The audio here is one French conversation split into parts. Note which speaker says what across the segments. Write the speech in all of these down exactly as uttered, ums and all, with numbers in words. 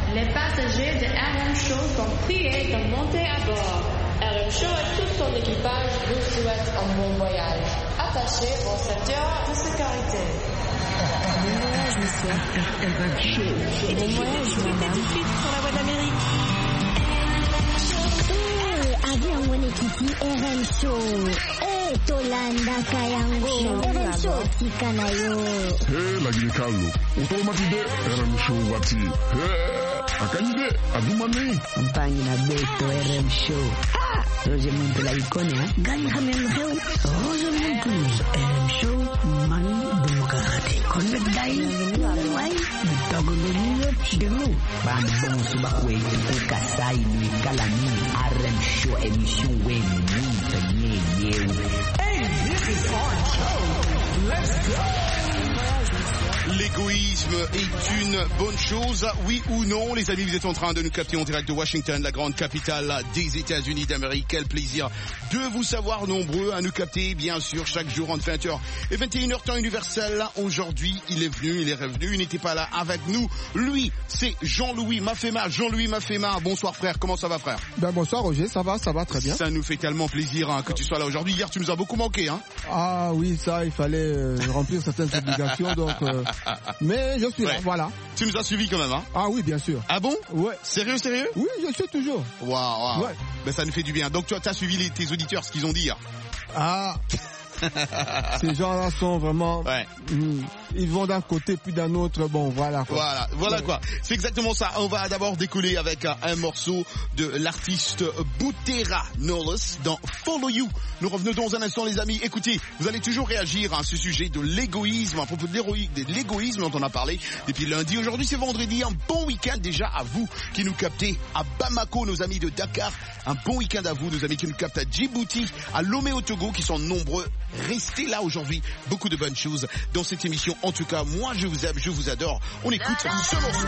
Speaker 1: Les passagers de R M Show sont priés de monter à bord. R M Show et tout son équipage vous souhaitent un bon voyage. Attachez vos ceintures de sécurité.
Speaker 2: Bon voyage, monsieur. R M Show. Et bon voyage, madame. Tout de suite pour la voie d'Amérique.
Speaker 3: Avion mwenyekiti R M Show. Eh, Tolanda Kayango. R M Show tikanayo.
Speaker 4: Hey, lagi Carlo. Utomatide R M Show wati. Hey, akanyide adumani.
Speaker 5: Mpangi na beto R M Show. Ah, Roger Montela ikone ha.
Speaker 3: Gani hamem heu.
Speaker 5: Roger Montela R M Show mani demokrati. Konvet dai. Wai. Tagoloniyo demo. Bambon suba kwezi kasai ni kalani R M Show émission when you you.
Speaker 6: Hey, this is our show. Let's go.
Speaker 7: L'égoïsme est une bonne chose, oui ou non? Les amis, vous êtes en train de nous capter en direct de Washington, la grande capitale des États-Unis d'Amérique. Quel plaisir de vous savoir nombreux à nous capter, bien sûr, chaque jour entre vingt heures et vingt et une heures temps universel. Aujourd'hui, il est venu, il est revenu, il n'était pas là avec nous. Lui, c'est Jean-Louis Mafema. Jean-Louis Mafema, bonsoir frère, comment ça va frère?
Speaker 8: Ben bonsoir Roger, ça va, ça va très bien.
Speaker 7: Ça nous fait tellement plaisir hein, que tu sois là aujourd'hui. Hier, tu nous as beaucoup manqué. Hein.
Speaker 8: Ah oui, ça, il fallait euh, remplir certaines obligations, donc... Euh... Mais je suis ouais. là, voilà.
Speaker 7: Tu nous as suivis quand même, hein?
Speaker 8: Ah oui, bien sûr.
Speaker 7: Ah bon?
Speaker 8: Ouais.
Speaker 7: Sérieux, sérieux?
Speaker 8: Oui, je suis toujours.
Speaker 7: Waouh, waouh.
Speaker 8: Ouais.
Speaker 7: Ben ça nous fait du bien. Donc tu as suivi les, tes auditeurs, ce qu'ils ont dit. Hein.
Speaker 8: Ah. Ces gens-là sont vraiment...
Speaker 7: Ouais.
Speaker 8: Mm, ils vont d'un côté puis d'un autre, bon voilà quoi.
Speaker 7: Voilà, voilà
Speaker 8: ouais.
Speaker 7: quoi. C'est exactement ça. On va d'abord décoller avec un, un morceau de l'artiste Butera Knowles dans Follow You. Nous revenons dans un instant les amis. Écoutez, vous allez toujours réagir à ce sujet de l'égoïsme, à propos de l'égoïsme dont on a parlé depuis lundi. Aujourd'hui c'est vendredi, un bon week-end déjà à vous qui nous captez à Bamako, nos amis de Dakar. Un bon week-end à vous, nos amis qui nous captent à Djibouti, à Lomé au Togo, qui sont nombreux. Restez là aujourd'hui. Beaucoup de bonnes choses dans cette émission. En tout cas, moi je vous aime, je vous adore. On écoute ce morceau.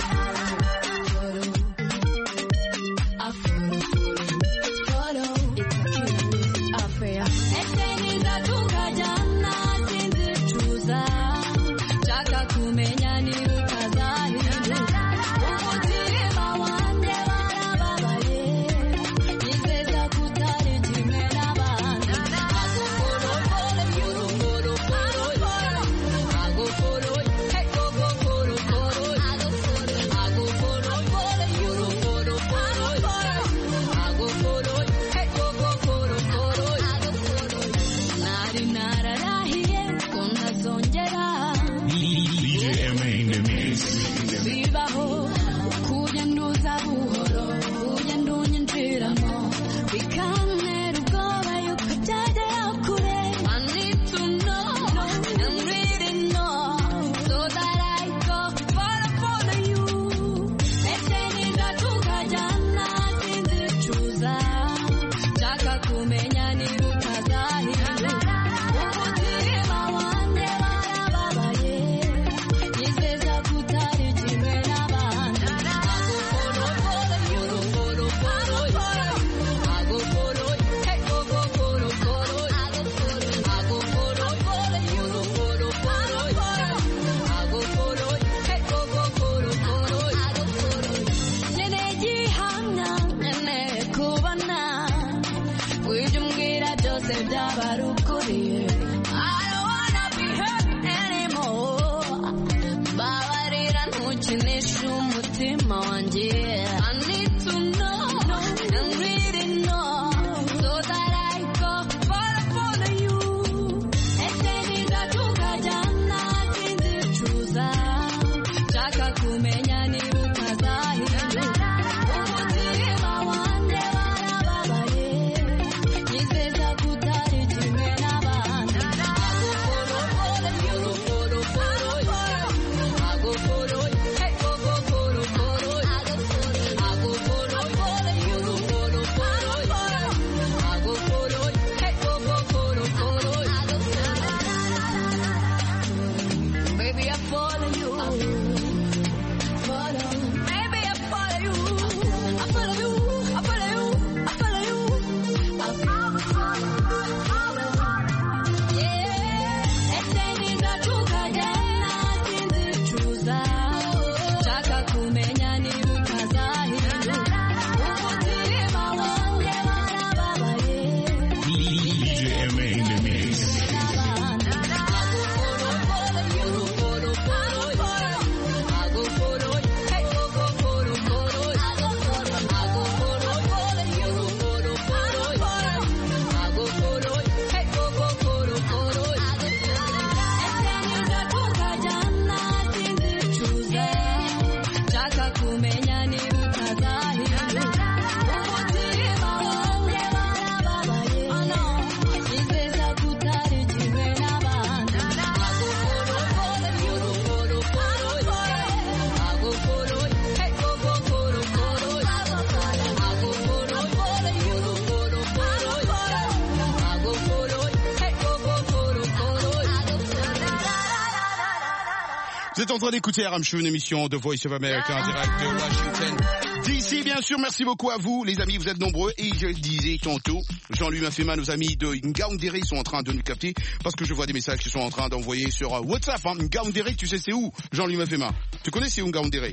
Speaker 7: Vous êtes en train d'écouter R M Show, une émission de Voice of America en direct de Washington D C, bien sûr. Merci beaucoup à vous, les amis, vous êtes nombreux. Et je le disais tantôt, Jean-Louis Mafema, nos amis de Ngaoundéré sont en train de nous capter parce que je vois des messages qu'ils sont en train d'envoyer sur WhatsApp. Hein. Ngaoundéré, tu sais c'est où, Jean-Louis Mafema? Tu connais c'est où Ngaoundéré?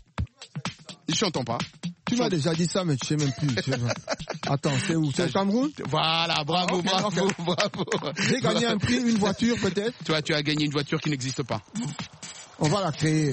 Speaker 7: Je n'entends pas.
Speaker 8: Tu m'as déjà dit ça, mais tu sais même plus. Tu sais Attends, c'est où? C'est le Cameroun?
Speaker 7: Voilà, bravo, okay, bravo, okay. bravo.
Speaker 8: J'ai gagné un prix, une voiture peut-être?
Speaker 7: Toi, tu as gagné une voiture qui n'existe pas.
Speaker 8: On va la créer.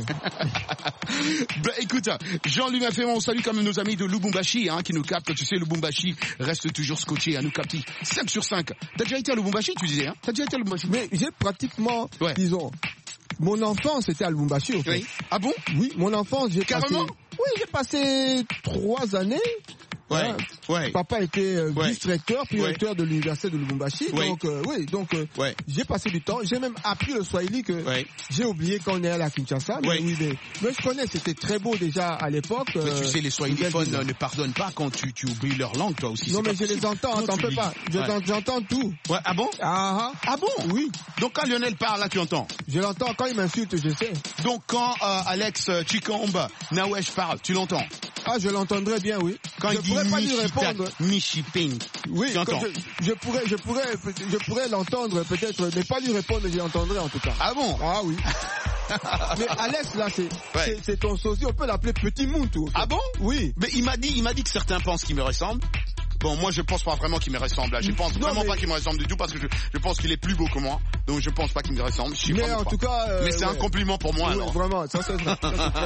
Speaker 7: Ben, écoute, Jean-Louis Mafema, on salue quand même nos amis de Lubumbashi, hein, qui nous captent. Tu sais, Lubumbashi reste toujours scotché à nous capter. cinq sur cinq. T'as déjà été à Lubumbashi, tu disais, hein? T'as déjà été à Lubumbashi?
Speaker 8: Mais j'ai pratiquement, ouais. disons, mon enfance était à Lubumbashi, au fait.
Speaker 7: Oui. Ah bon?
Speaker 8: Oui, mon enfance, j'ai
Speaker 7: Carrément?
Speaker 8: passé... Oui, j'ai passé trois années.
Speaker 7: Ouais,
Speaker 8: hein.
Speaker 7: ouais.
Speaker 8: Papa était euh,
Speaker 7: ouais.
Speaker 8: vice-recteur, puis
Speaker 7: ouais.
Speaker 8: recteur de l'université de Lubumbashi. Ouais. Donc, euh, oui, donc euh,
Speaker 7: ouais.
Speaker 8: j'ai passé du temps. J'ai même appris le Swahili que
Speaker 7: ouais.
Speaker 8: j'ai oublié quand on est allé à Kinshasa. Mais,
Speaker 7: ouais.
Speaker 8: oui, mais, mais je connais, c'était très beau déjà à l'époque.
Speaker 7: Mais
Speaker 8: euh,
Speaker 7: tu sais, les Swahiliphones ne pardonnent pas quand tu, tu oublies leur langue, toi aussi.
Speaker 8: Non, mais je les entends, t'en peux pas. Je ouais. J'entends tout.
Speaker 7: Ouais, ah bon?
Speaker 8: Ah, ah.
Speaker 7: ah bon?
Speaker 8: Oui.
Speaker 7: Donc quand Lionel parle, là, tu entends?
Speaker 8: Je l'entends. Quand il m'insulte, je sais.
Speaker 7: Donc quand euh, Alex Chikomba, Nawesh parle, tu l'entends?
Speaker 8: Ah, je l'entendrai bien, oui.
Speaker 7: Quand
Speaker 8: je
Speaker 7: il dit
Speaker 8: pourrais pas lui répondre.
Speaker 7: Michiping.
Speaker 8: Oui,
Speaker 7: tu entends?
Speaker 8: Je, je pourrais, je pourrais, je pourrais l'entendre peut-être, mais pas lui répondre, je l'entendrai en tout cas.
Speaker 7: Ah bon?
Speaker 8: Ah oui. Mais Alex, là, c'est, ouais. c'est ton sosie, on peut l'appeler Petit Moutou.
Speaker 7: Ah bon?
Speaker 8: Oui.
Speaker 7: Mais il m'a dit, il m'a dit que certains pensent qu'il me ressemble. Bon, moi, je pense pas vraiment qu'il me ressemble, là. Je pense non, vraiment mais... pas qu'il me ressemble du tout parce que je, je pense qu'il est plus beau que moi. Donc, je pense pas qu'il me ressemble. Je
Speaker 8: mais en
Speaker 7: pas.
Speaker 8: tout cas, euh,
Speaker 7: mais c'est ouais. un compliment pour moi,
Speaker 8: oui,
Speaker 7: alors.
Speaker 8: Vraiment, ça, c'est vrai.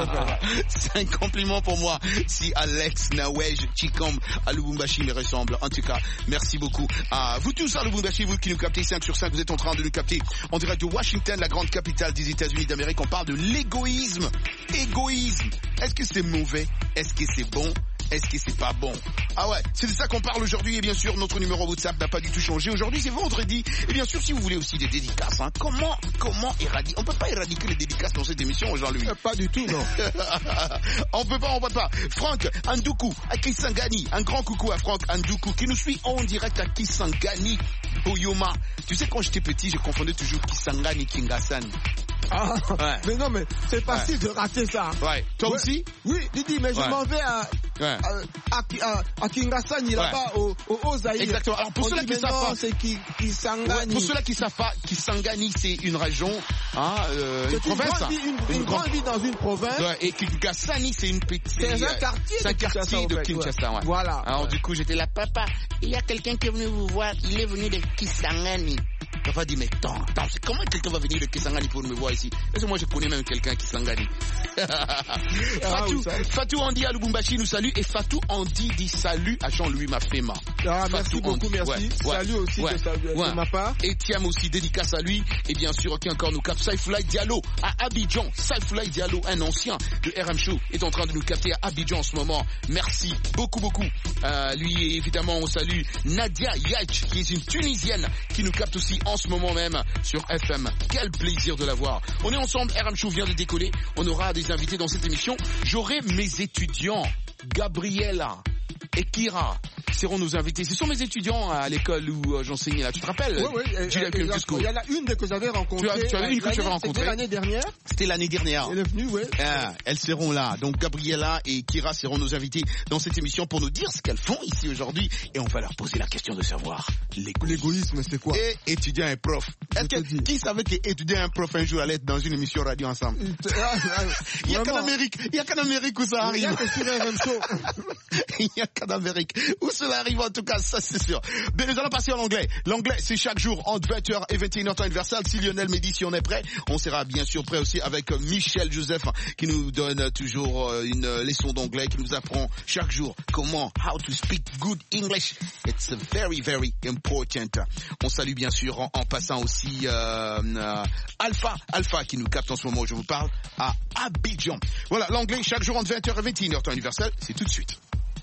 Speaker 7: C'est un compliment pour moi. Si Alex Nawej Chikombe à Lubumbashi me ressemble. En tout cas, merci beaucoup à vous tous à Lubumbashi, vous qui nous captez cinq sur cinq. Vous êtes en train de nous capter en direct de Washington, la grande capitale des États-Unis d'Amérique. On parle de l'égoïsme. Égoïsme. Est-ce que c'est mauvais? Est-ce que c'est bon? Est-ce que c'est pas bon? Ah ouais, c'est de ça qu'on parle aujourd'hui. Et bien sûr, notre numéro WhatsApp n'a pas du tout changé. Aujourd'hui, c'est vendredi. Et bien sûr, si vous voulez aussi des dédicaces, hein, comment, comment éradiquer? On peut pas éradiquer les dédicaces dans cette émission, Jean-Louis.
Speaker 8: Euh, pas du tout, non.
Speaker 7: on peut pas, on peut pas. Franck Andoukou, à Kisangani. Un grand coucou à Franck Andoukou, qui nous suit en direct à Kisangani, Boyoma. Tu sais, quand j'étais petit, je confondais toujours Kisangani, Kingasani.
Speaker 8: Ah, ouais. Mais non, mais c'est facile ouais. de rater ça.
Speaker 7: Ouais. Toi
Speaker 8: ouais.
Speaker 7: aussi?
Speaker 8: Oui, Didi, mais je ouais. m'en vais à, ouais. à, à, à, à Kingasani, ouais. là-bas, au, au Ozaï.
Speaker 7: Exactement. Alors, pour ceux-là qui savent pas.
Speaker 8: c'est qui, Kisangani. Ouais,
Speaker 7: pour ceux-là qui savent pas, Kisangani, c'est une région, hein, euh, une province.
Speaker 8: Une grande, ville, une, une, une grande ville dans une province.
Speaker 7: Ouais, et Kingasani, c'est une petite.
Speaker 8: C'est un quartier.
Speaker 7: C'est un quartier de Kinshasa, ouais.
Speaker 8: Voilà.
Speaker 7: Alors,
Speaker 8: ouais.
Speaker 7: du coup, j'étais là, papa, il y a quelqu'un qui est venu vous voir, il est venu de Kisangani. Papa dit, mais attends, attends, comment quelqu'un va venir de Kisangani pour me voir ici? Est-ce que moi je connais même quelqu'un qui Kisangani?
Speaker 8: ah,
Speaker 7: Fatou,
Speaker 8: oui,
Speaker 7: Fatou Andi à Lubumbashi nous salue et Fatou Andi dit salut à Jean-Louis Mafema.
Speaker 8: Ah, merci beaucoup,
Speaker 7: Andi.
Speaker 8: merci.
Speaker 7: Ouais,
Speaker 8: salut
Speaker 7: ouais,
Speaker 8: aussi
Speaker 7: ouais,
Speaker 8: de, sa, de
Speaker 7: ouais.
Speaker 8: ma part.
Speaker 7: Et Thiam aussi, dédicace à lui. Et bien sûr, qui encore nous capte, Saïfoulaï Diallo à Abidjan. Saïfoulaï Diallo, un ancien de R M Show, est en train de nous capter à Abidjan en ce moment. Merci beaucoup, beaucoup. Euh, lui, évidemment, on salue Nadia Yaich, qui est une Tunisienne, qui nous capte aussi en ce moment même sur F M. Quel plaisir de la voir. On est ensemble, R M Show vient de décoller. On aura des invités dans cette émission. J'aurai mes étudiants, Gabriela et Kira seront nos invités. Ce sont mes étudiants à l'école où euh, j'enseignais là. Tu te rappelles?
Speaker 8: Oui, oui. Euh, euh, il y en a une que j'avais rencontrée.
Speaker 7: Tu as, tu as une que j'avais rencontrée.
Speaker 8: C'était l'année dernière.
Speaker 7: C'était l'année dernière.
Speaker 8: Elle est venue, oui.
Speaker 7: Ah, elles seront là. Donc Gabriela et Kira seront nos invités dans cette émission pour nous dire ce qu'elles font ici aujourd'hui. Et on va leur poser la question de savoir l'égoïsme.
Speaker 8: L'égoïsme, c'est quoi?
Speaker 7: Et étudiant et prof. Est-ce que, qui savait qu'étudiant et un prof un jour allaient être dans une émission radio ensemble? Il n'y a qu'en Amérique. Il n'y a qu'en Amérique où ça arrive.
Speaker 8: Il y a que sur R M Show.
Speaker 7: Il n'y a États d'Amérique, où cela arrive en tout cas, ça c'est sûr. Mais nous allons passer en anglais. L'anglais, c'est chaque jour entre vingt heures et vingt et une heures temps universel. Si Lionel Mehdi, si on est prêt, on sera bien sûr prêt aussi avec Michel Joseph, qui nous donne toujours une leçon d'anglais, qui nous apprend chaque jour comment, how to speak good English. It's very, very important. On salue bien sûr en, en passant aussi euh, euh, Alpha, Alpha qui nous capte en ce moment où je vous parle à Abidjan. Voilà, l'anglais chaque jour entre vingt heures et vingt et une heures temps universel, c'est tout de suite.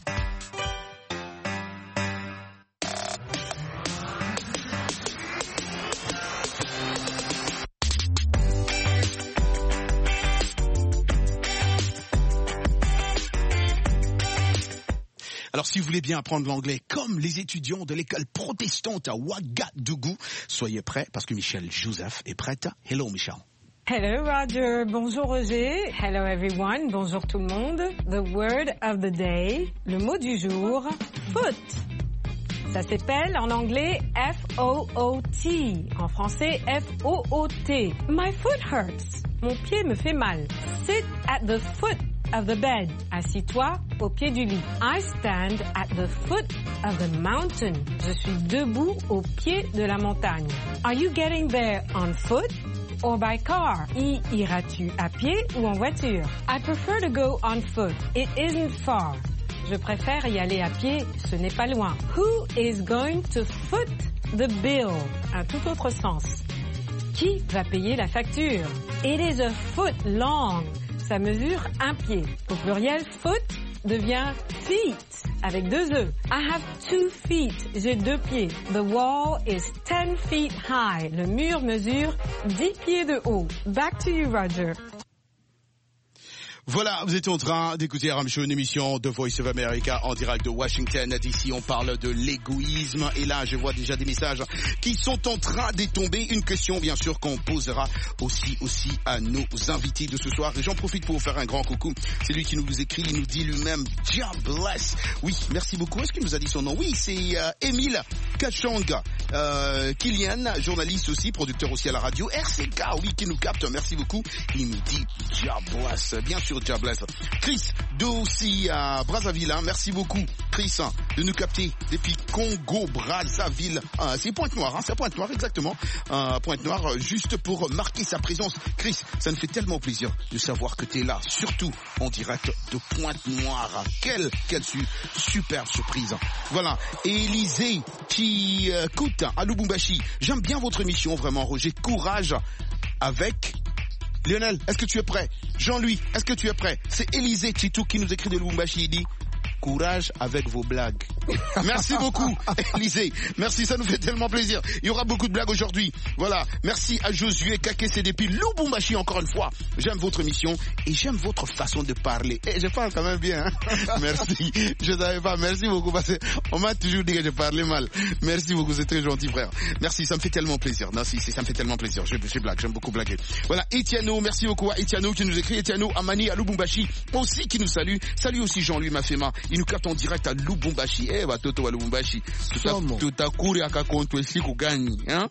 Speaker 7: Alors, si vous voulez bien apprendre l'anglais comme les étudiants de l'école protestante à Ouagadougou, soyez prêts parce que Michel Joseph est prête. Hello, Michel.
Speaker 9: Hello, Roger. Bonjour, Roger. Hello, everyone. Bonjour, tout le monde. The word of the day, le mot du jour, foot. Ça s'appelle en anglais F O O T, en français F O O T. My foot hurts. Mon pied me fait mal. Sit at the foot of the bed. Assis-toi au pied du lit. I stand at the foot of the mountain. Je suis debout au pied de la montagne. Are you getting there on foot or by car? Y iras-tu à pied ou en voiture? I prefer to go on foot. It isn't far. Je préfère y aller à pied, ce n'est pas loin. Who is going to foot the bill? Un tout autre sens. Qui va payer la facture? It is a foot long. Ça mesure un pied. Au pluriel, foot devient feet avec deux E. I have two feet. J'ai deux pieds. The wall is ten feet high. Le mur mesure dix pieds de haut. Back to you, Roger.
Speaker 7: Voilà, vous êtes en train d'écouter R M Show, une émission de Voice of America en direct de Washington. D'ici, on parle de l'égoïsme. Et là, je vois déjà des messages qui sont en train de tomber. Une question, bien sûr, qu'on posera aussi, aussi à nos invités de ce soir. Et j'en profite pour vous faire un grand coucou. C'est lui qui nous écrit, il nous dit lui-même, God bless. Oui, merci beaucoup. Est-ce qu'il nous a dit son nom? Oui, c'est euh, Émile Kachang. Euh, Kylian, journaliste aussi, producteur aussi à la radio. R C K, oui, qui nous capte. Merci beaucoup. Il nous dit, God bless. Bien sûr, God bless. Chris, d'aussi à Brazzaville, hein. Merci beaucoup, Chris, hein, de nous capter depuis Congo, Brazzaville. Ah, c'est Pointe-Noire, hein, c'est Pointe-Noire, exactement. Euh, Pointe-Noire, juste pour marquer sa présence. Chris, ça nous fait tellement plaisir de savoir que tu es là, surtout en direct de Pointe-Noire. Quelle, quelle su, super surprise. Voilà. Et Élisée, qui euh, coûte à Lubumbashi. J'aime bien votre émission, vraiment, Roger. Courage avec... Lionel, est-ce que tu es prêt? Jean-Louis, est-ce que tu es prêt? C'est Élisée Chitou qui nous écrit de Lubumbashi. Il dit courage avec vos blagues. Merci beaucoup, Élisée. Merci, ça nous fait tellement plaisir. Il y aura beaucoup de blagues aujourd'hui. Voilà. Merci à Josué Kakese depuis Lubumbashi encore une fois. J'aime votre émission et j'aime votre façon de parler. Et je parle quand même bien. Hein? Merci. Je savais pas. Merci beaucoup parce qu'on m'a toujours dit que je parlais mal. Merci beaucoup. C'est très gentil, frère. Merci. Ça me fait tellement plaisir. Non, si, si, ça me fait tellement plaisir. Je, je blague. J'aime beaucoup blaguer. Voilà. Etiano. Merci beaucoup à Etiano qui nous écrit. Etiano Amani à Lubumbashi aussi qui nous salue. Salut aussi Jean-Louis Mafema. Il nous capte en direct à Lubumbashi. Eh, bah, Toto à Lubumbashi. Tout à courir à contre ici qu'on gagne, hein.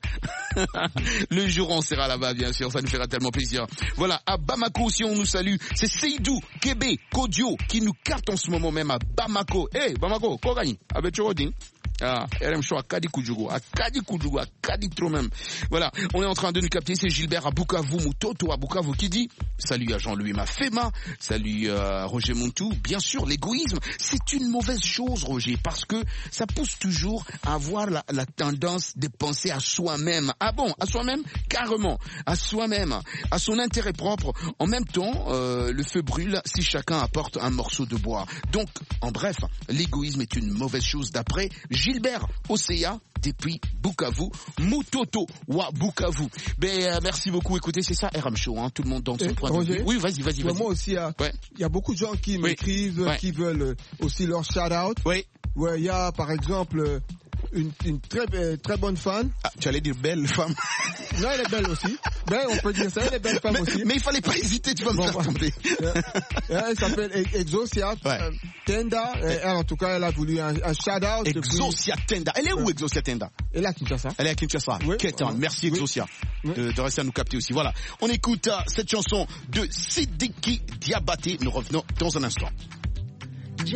Speaker 7: Le jour on sera là-bas, bien sûr. Ça nous fera tellement plaisir. Voilà. À Bamako aussi, on nous salue. C'est Seydou, Kébé, Kodio qui nous capte en ce moment même à Bamako. Eh, hey, Bamako, quoi gagne? Avec Chorodin. Ah, R M Show à Kadi Kujugu, à Kadi Kujugu, à Kadi trop même. Voilà, on est en train de nous capter, c'est Gilbert à Bukavu, Mutoto à Bukavu qui dit salut à Jean-Louis Mafema, salut à Roger Montou. Bien sûr, l'égoïsme, c'est une mauvaise chose, Roger, parce que ça pousse toujours à avoir la, la tendance de penser à soi-même. Ah bon, à soi-même? Carrément, à soi-même, à son intérêt propre. En même temps, euh, le feu brûle si chacun apporte un morceau de bois. Donc, en bref, l'égoïsme est une mauvaise chose d'après Gilbert Océa depuis Bukavu, Mutoto wa Bukavu. Ben, euh, merci beaucoup. Écoutez, c'est ça R M Show, hein, tout le monde dans son point de vue. Oui, vas-y, vas-y, vas-y.
Speaker 8: Moi aussi, il y a,
Speaker 7: ouais.
Speaker 8: y a beaucoup de gens qui
Speaker 7: oui.
Speaker 8: m'écrivent,
Speaker 7: ouais.
Speaker 8: qui veulent aussi leur shout-out.
Speaker 7: Oui.
Speaker 8: Ouais, il y a, par exemple, une, une très, très bonne fan.
Speaker 7: Ah, tu allais dire belle femme.
Speaker 8: Non, elle est belle aussi. Ben, on peut dire ça, elle est belle femme
Speaker 7: mais,
Speaker 8: aussi.
Speaker 7: Mais il fallait pas hésiter, tu vas me bon, faire tomber.
Speaker 8: Elle s'appelle Exosia ouais. Tenda. Elle, en tout cas, elle a voulu un, un shout-out.
Speaker 7: Exosia depuis... Tenda. Elle est où, Exosia Tenda?
Speaker 8: Elle est à Kinshasa.
Speaker 7: Elle est à Kinshasa. Oui. Kétan. Merci, Exosia, oui. de, de rester à nous capter aussi. Voilà. On écoute uh, cette chanson de Sidiki Diabaté. Nous revenons dans un instant.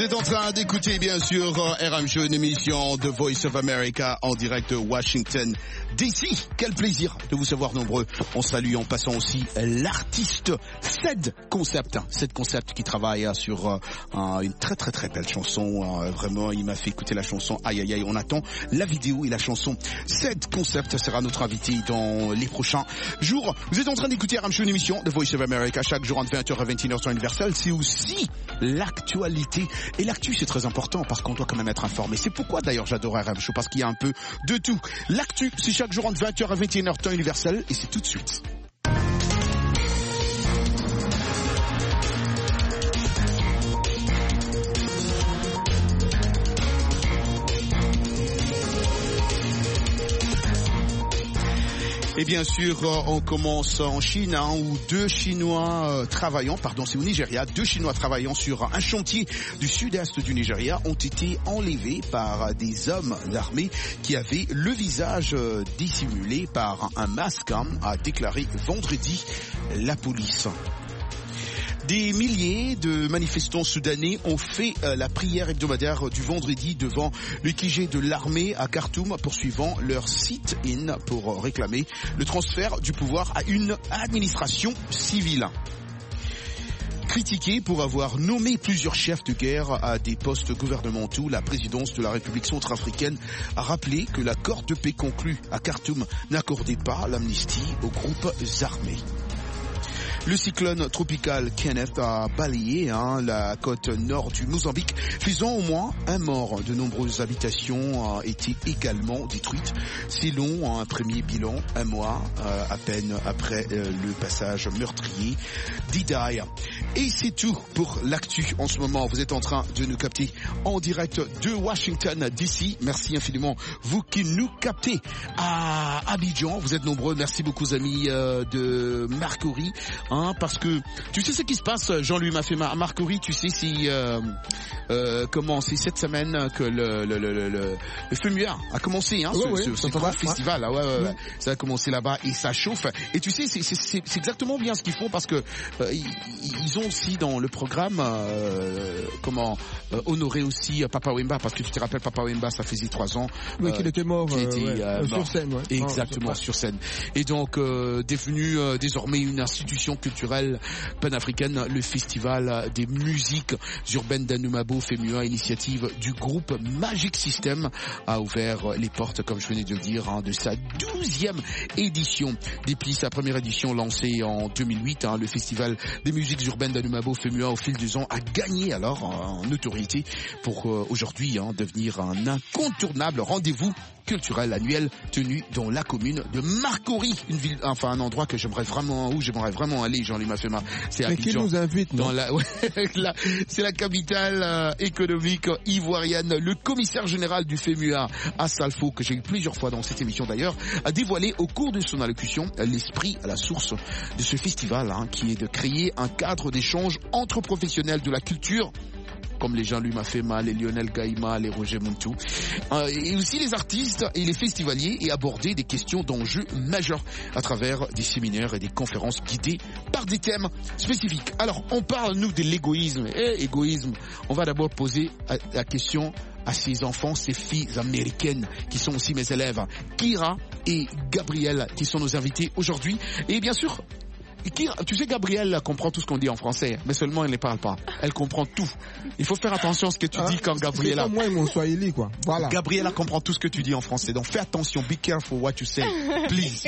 Speaker 7: êtes en train d'écouter bien sûr R M Show, une émission de Voice of America en direct de Washington D C. Quel plaisir de vous savoir nombreux. On salue en passant aussi l'artiste Ced Concept. Ced Concept qui travaille sur euh, une très très très belle chanson. Euh, vraiment, il m'a fait écouter la chanson. Aïe aïe aïe, on attend la vidéo et la chanson. Ced Concept sera notre invité dans les prochains jours. Vous êtes en train d'écouter R M Show, une émission de Voice of America chaque jour entre vingt heures et vingt et une heures sur Universal. C'est aussi l'actualité. Et l'actu, c'est très important parce qu'on doit quand même être informé. C'est pourquoi d'ailleurs j'adore R M Show, parce qu'il y a un peu de tout. L'actu, c'est chaque jour entre vingt heures et vingt et une heures temps universel, et c'est tout de suite. Et bien sûr, on commence en Chine, hein, où deux Chinois euh, travaillant, pardon, c'est au Nigeria, deux Chinois travaillant sur un chantier du sud-est du Nigeria ont été enlevés par des hommes armés qui avaient le visage euh, dissimulé par un masque, hein, a déclaré vendredi la police. Des milliers de manifestants soudanais ont fait euh, la prière hebdomadaire du vendredi devant le Q G de l'armée à Khartoum, poursuivant leur sit-in pour réclamer le transfert du pouvoir à une administration civile. Critiquée pour avoir nommé plusieurs chefs de guerre à des postes gouvernementaux, la présidence de la République centrafricaine a rappelé que l'accord de paix conclu à Khartoum n'accordait pas l'amnistie aux groupes armés. Le cyclone tropical Kenneth a balayé hein, la côte nord du Mozambique, faisant au moins un mort. De nombreuses habitations ont été également détruites. Selon un premier bilan, un mois euh, à peine après euh, le passage meurtrier d'Idai. Et c'est tout pour l'actu en ce moment. Vous êtes en train de nous capter en direct de Washington D C. Merci infiniment, vous qui nous captez à Abidjan. Vous êtes nombreux. Merci beaucoup, amis euh, de Marcory. Hein, parce que tu sais ce qui se passe, Jean-Louis m'a fait Marcory, tu sais si euh, euh, comment c'est cette semaine que le le le le, le F M U A a commencé, hein, ouais, ce, ouais, ce, ce grand festival, là, ouais, ouais, ouais. Ça a commencé là-bas et ça chauffe. Et tu sais, c'est c'est c'est, c'est exactement bien ce qu'ils font, parce que euh, ils, ils ont aussi dans le programme euh, comment euh, honorer aussi Papa Wemba, parce que tu te rappelles, Papa Wemba, ça faisait trois ans.
Speaker 8: Oui, euh, qu'il était mort,
Speaker 7: qu'il était,
Speaker 8: ouais,
Speaker 7: euh,
Speaker 8: sur
Speaker 7: mort.
Speaker 8: scène. Ouais.
Speaker 7: Exactement,
Speaker 8: ah,
Speaker 7: sur scène. Et donc euh, devenu euh, désormais une institution culturelle panafricaine, le festival des musiques urbaines d'Anoumabo, F M U A, initiative du groupe Magic System, a ouvert les portes, comme je venais de le dire, hein, de sa douzième édition. Depuis sa première édition lancée en deux mille huit, hein, le festival des musiques urbaines d'Anoumabo, F M U A, au fil des ans, a gagné alors en notoriété pour euh, aujourd'hui hein, devenir un incontournable rendez-vous culturel annuel tenu dans la commune de Marcory, une ville, enfin un endroit que j'aimerais vraiment, où j'aimerais vraiment aller. Jean-Louis Mafema, c'est à
Speaker 8: Abidjan. Mais qui nous invite, non?
Speaker 7: Dans la, ouais, la, c'est la capitale euh, économique ivoirienne. Le commissaire général du F M U A, Assalfo, que j'ai eu plusieurs fois dans cette émission d'ailleurs, a dévoilé au cours de son allocution l'esprit à la source de ce festival, hein, qui est de créer un cadre d'échange entre professionnels de la culture, comme les Jean-Louis Mafema, les Lionel Gaïma, les Roger Montou, euh, et aussi les artistes et les festivaliers, et aborder des questions d'enjeux majeurs à travers des séminaires et des conférences guidées par des thèmes spécifiques. Alors, on parle, nous, de l'égoïsme. Et égoïsme, on va d'abord poser la question à ces enfants, ces filles américaines qui sont aussi mes élèves, Kira et Gabrielle, qui sont nos invités aujourd'hui. Et bien sûr, Kira, tu sais, Gabrielle comprend tout ce qu'on dit en français, mais seulement elle ne parle pas. Elle comprend tout. Il faut faire attention à ce que tu ah, dis quand Gabriella.
Speaker 8: C'est pas moi et mon Swahili, quoi. Voilà.
Speaker 7: Gabriella comprend tout ce que tu dis en français, donc fais attention. Be careful what you say, please.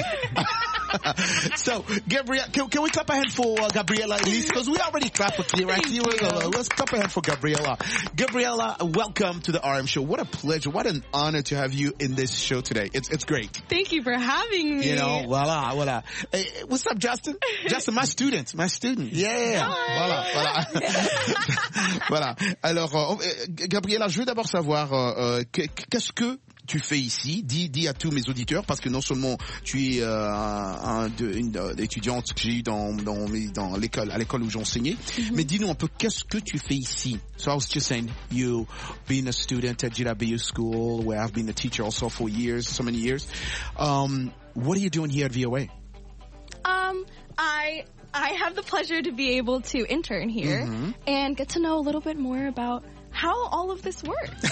Speaker 7: So, Gabriella, can, can we clap a hand for uh, Gabriella at least? Because we already clapped for Kira. Uh, let's clap a hand for Gabriella. Gabriella, welcome to the R M Show. What a pleasure, what an honor to have you in this show today. It's it's great.
Speaker 10: Thank you for having me.
Speaker 7: You know, voila, voila. Hey, what's up, Justin? Justin, my student, my student. Yeah. Hi. Voilà, voilà. Voilà. Alors, euh, Gabriella, je veux d'abord savoir euh, qu'est-ce que tu fais ici. Dis, dis à tous mes auditeurs, parce que non seulement tu es euh, un, de, une euh, étudiante que j'ai eu dans, dans, dans l'école, à l'école où j'enseignais, mm-hmm. mais dis-nous un peu qu'est-ce que tu fais ici. So I was just saying, you being a student at J W School, where I've been a teacher also for years, so many years. Um, what are you doing here at V O A?
Speaker 10: Um, I I have the pleasure to be able to intern here mm-hmm. and get to know a little bit more about how all of this works.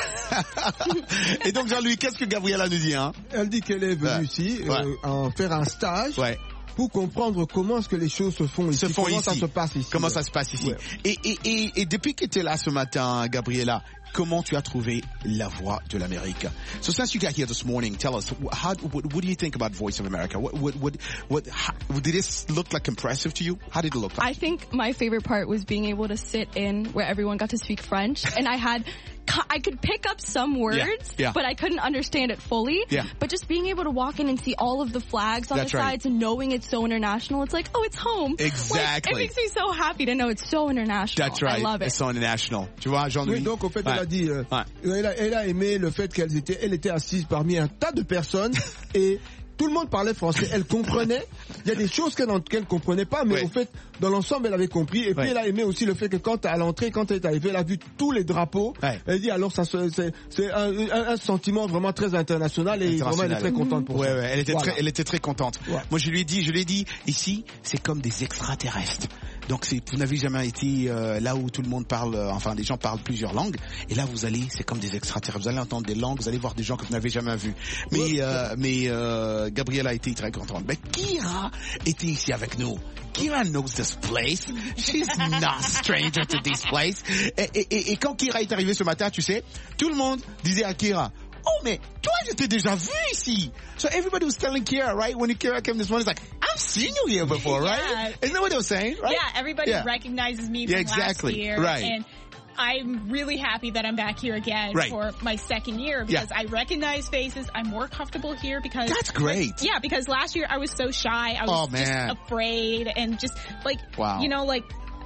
Speaker 7: Et donc, Jean-Louis, qu'est-ce que Gabriela nous dit, hein?
Speaker 8: Elle dit qu'elle est venue
Speaker 7: ouais.
Speaker 8: ici
Speaker 7: ouais.
Speaker 8: euh, en faire un stage.
Speaker 7: Ouais.
Speaker 8: Pour comprendre comment est-ce que les choses se font ici,
Speaker 7: se font
Speaker 8: comment
Speaker 7: ici.
Speaker 8: ça se passe ici.
Speaker 7: Comment ouais. ça se passe ici. Ouais. Et, et, et, et depuis que tu es là ce matin, Gabriela, comment tu as trouvé la voix de l'Amérique? So since you got here this morning, tell us, how, what, what do you think about Voice of America? What, what, what, what, how, did it look like impressive to you? How did it look like?
Speaker 10: I think my favorite part was being able to sit in where everyone got to speak French, and I had I could pick up some words,
Speaker 7: yeah, yeah.
Speaker 10: but I couldn't understand it fully.
Speaker 7: Yeah.
Speaker 10: But just being able to walk in and see all of the flags on
Speaker 7: That's
Speaker 10: the
Speaker 7: right.
Speaker 10: sides and knowing it's so international, it's like, oh, it's home.
Speaker 7: Exactly.
Speaker 10: Like, it makes me so happy to know it's so international.
Speaker 7: That's right.
Speaker 10: I love it.
Speaker 7: It's so international. Tu vois, Jean-Louis?
Speaker 8: Oui, donc au fait,
Speaker 7: ouais.
Speaker 8: elle a dit, euh,
Speaker 7: ouais.
Speaker 8: elle, a, elle a aimé le fait qu'elle était, elle était assise parmi un tas de personnes et tout le monde parlait français, elle comprenait. Il y a des choses qu'elle ne comprenait pas, mais ouais. au fait, dans l'ensemble, elle avait compris. Et puis, ouais. elle a aimé aussi le fait que quand, à l'entrée, quand elle est arrivée, elle a vu tous les drapeaux. Ouais. Elle dit, alors, ça, c'est, c'est un, un, un sentiment vraiment très international et
Speaker 7: international.
Speaker 8: vraiment, elle est très contente pour
Speaker 7: ouais,
Speaker 8: ça.
Speaker 7: Ouais, elle était
Speaker 8: voilà.
Speaker 7: très, elle était très contente. Ouais. Moi, je lui ai dit, je lui ai dit, ici, c'est comme des extraterrestres. Donc, c'est, vous n'avez jamais été euh, là où tout le monde parle, euh, enfin, les gens parlent plusieurs langues. Et là, vous allez, c'est comme des extraterrestres. Vous allez entendre des langues, vous allez voir des gens que vous n'avez jamais vus. Mais, ouais. euh, mais euh, Gabriela a été très contente. Mais Kira était ici avec nous. Kira knows this place. She's not stranger to this place. Et, et, et, et quand Kira est arrivée ce matin, tu sais, tout le monde disait à Kira, oh, mais toi, je t'ai déjà vu ici. So everybody was telling Kira, right? When Kira came this morning, it's like, I've seen you here before,
Speaker 11: yeah.
Speaker 7: right? Isn't that what they were saying, right?
Speaker 11: Yeah, everybody
Speaker 7: yeah.
Speaker 11: recognizes me from
Speaker 7: yeah, exactly.
Speaker 11: last year.
Speaker 7: Right.
Speaker 11: And I'm really happy that I'm back here again
Speaker 7: right.
Speaker 11: for my second year because
Speaker 7: yeah.
Speaker 11: I recognize faces. I'm more comfortable here because
Speaker 7: that's great.
Speaker 11: Like, yeah, because last year I was so shy. I was
Speaker 7: oh, man.
Speaker 11: just afraid and just like
Speaker 7: wow.
Speaker 11: you know like.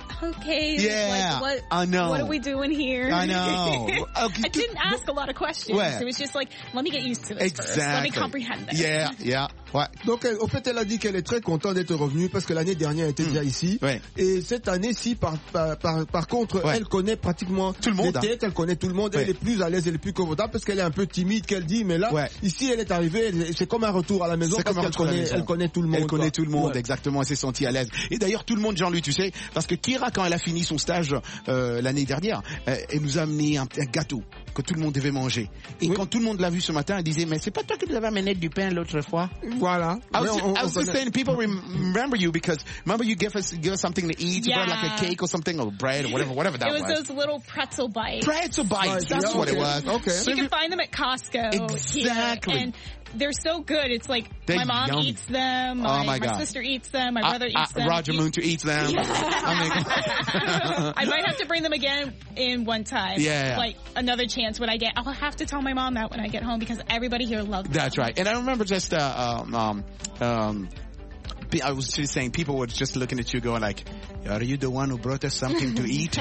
Speaker 11: Okay,
Speaker 7: yeah,
Speaker 11: like, what,
Speaker 7: I know.
Speaker 11: What are we doing here?
Speaker 7: I know. Okay.
Speaker 11: I didn't ask a lot of questions.
Speaker 7: Ouais.
Speaker 11: It was just like, let me get used to this
Speaker 7: exactly.
Speaker 11: first. Let me comprehend this.
Speaker 7: Yeah, yeah. Ouais.
Speaker 8: Donc, elle, au fait, elle a dit qu'elle est très contente d'être revenue parce que l'année dernière, elle était mmh. déjà ici.
Speaker 7: Ouais.
Speaker 8: Et cette année-ci, par, par, par, par contre, ouais. elle connaît pratiquement
Speaker 7: tout le monde.
Speaker 8: Les têtes, hein. Elle connaît tout le monde. Ouais. Elle est plus à l'aise, elle est plus confortable parce qu'elle est un peu timide, qu'elle dit. Mais là, ouais. ici, elle est arrivée, c'est comme un retour à la maison
Speaker 7: c'est
Speaker 8: parce qu'elle connaît, elle connaît tout le monde.
Speaker 7: Elle connaît
Speaker 8: quoi.
Speaker 7: tout le monde,
Speaker 8: ouais.
Speaker 7: exactement. Elle s'est sentie à l'aise. Et d'ailleurs, tout le monde, Jean-Louis, tu sais, parce que Kira, quand elle a fini son stage euh, l'année dernière, euh, elle nous a amené un, un gâteau que tout le monde devait manger. Et oui. quand tout le monde l'a vu ce matin, elle disait, mais c'est pas toi qui nous avais amené du pain l'autre fois?
Speaker 8: Voilà.
Speaker 7: I was, on, I was just saying, people remember you because remember you give us give us something to eat,
Speaker 11: yeah.
Speaker 7: you brought like a cake or something or bread or whatever, whatever that was.
Speaker 11: It was, was those little pretzel bites.
Speaker 7: Pretzel bites. Right. That's yeah, what
Speaker 8: okay.
Speaker 7: it was.
Speaker 8: Okay.
Speaker 11: You can find them at Costco.
Speaker 7: Exactly.
Speaker 11: Here, and they're so good. It's like
Speaker 7: they're
Speaker 11: my mom
Speaker 7: yummy.
Speaker 11: eats them. My,
Speaker 7: oh my,
Speaker 11: my
Speaker 7: God.
Speaker 11: sister eats them. My
Speaker 7: uh,
Speaker 11: brother
Speaker 7: uh,
Speaker 11: eats them.
Speaker 7: Roger Moon to eats them.
Speaker 11: Yeah.
Speaker 7: I, mean,
Speaker 11: I might have to bring them again in one time.
Speaker 7: Yeah.
Speaker 11: Like another chance when I get. I'll have to tell my mom that when I get home because everybody here loves them.
Speaker 7: That's right. And I remember just uh, um um. um I was just saying, people were just looking at you going like, are you the one who brought us something to eat?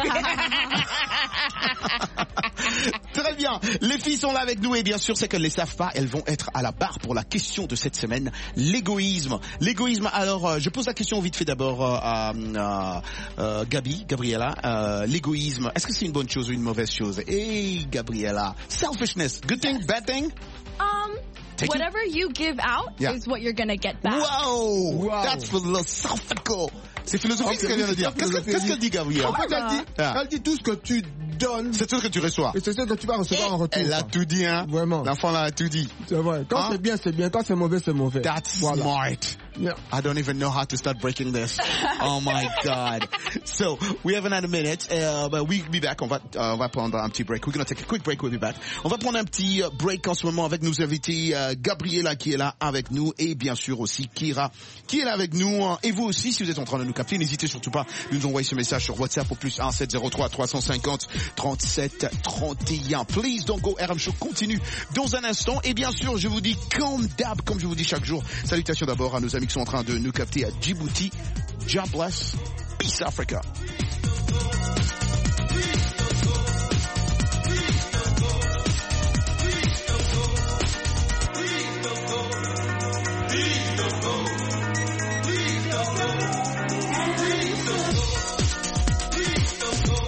Speaker 7: Très bien. Les filles sont là avec nous et bien sûr, c'est qu'elles ne les savent pas. Elles vont être à la barre pour la question de cette semaine. L'égoïsme. L'égoïsme. Alors, euh, je pose la question vite fait d'abord euh, à euh, euh, Gabi, Gabriela. Euh, l'égoïsme, est-ce que c'est une bonne chose ou une mauvaise chose? Hey, Gabriela. Selfishness. Good thing, bad thing?
Speaker 10: Um...
Speaker 7: Take
Speaker 10: Whatever
Speaker 7: it?
Speaker 10: you give out yeah. is what you're gonna get back.
Speaker 7: Wow, wow. That's philosophical. C'est philosophique okay, ce qu'elle vient de dire. Qu'est-ce qu'elle qu dit, Gabriel?
Speaker 8: En fait, elle dit, ah. elle dit tout ce que tu donnes.
Speaker 7: C'est tout ce que tu reçois.
Speaker 8: Et c'est ce que tu vas recevoir
Speaker 7: et
Speaker 8: en retour.
Speaker 7: Elle a tout dit, hein.
Speaker 8: Vraiment.
Speaker 7: L'enfant là a tout dit.
Speaker 8: C'est vrai. Quand hein? c'est bien, c'est bien. Quand c'est mauvais, c'est mauvais.
Speaker 7: That's
Speaker 8: voilà.
Speaker 7: smart.
Speaker 8: Yeah.
Speaker 7: I don't even know how to start breaking this. Oh my God. So, we haven't had a minute, uh, but we'll be back. On va, uh, on va prendre un petit break. We're going to take a quick break. We'll be back. On va prendre un petit break en ce moment avec nos invités, uh, Gabriela qui est là avec nous et bien sûr aussi Kira qui est là avec nous. Et vous aussi, si vous êtes en train de nous capter, n'hésitez surtout pas de nous envoyer ce message sur WhatsApp au plus un sept zéro trois trois cent cinquante trente-sept trente et un. Please don't go. R M Show continue dans un instant. Et bien sûr, je vous dis comme d'hab, comme je vous dis chaque jour, salutations d'abord à nos amis qui sont en train de nous capter à Djibouti. God bless. Peace Africa.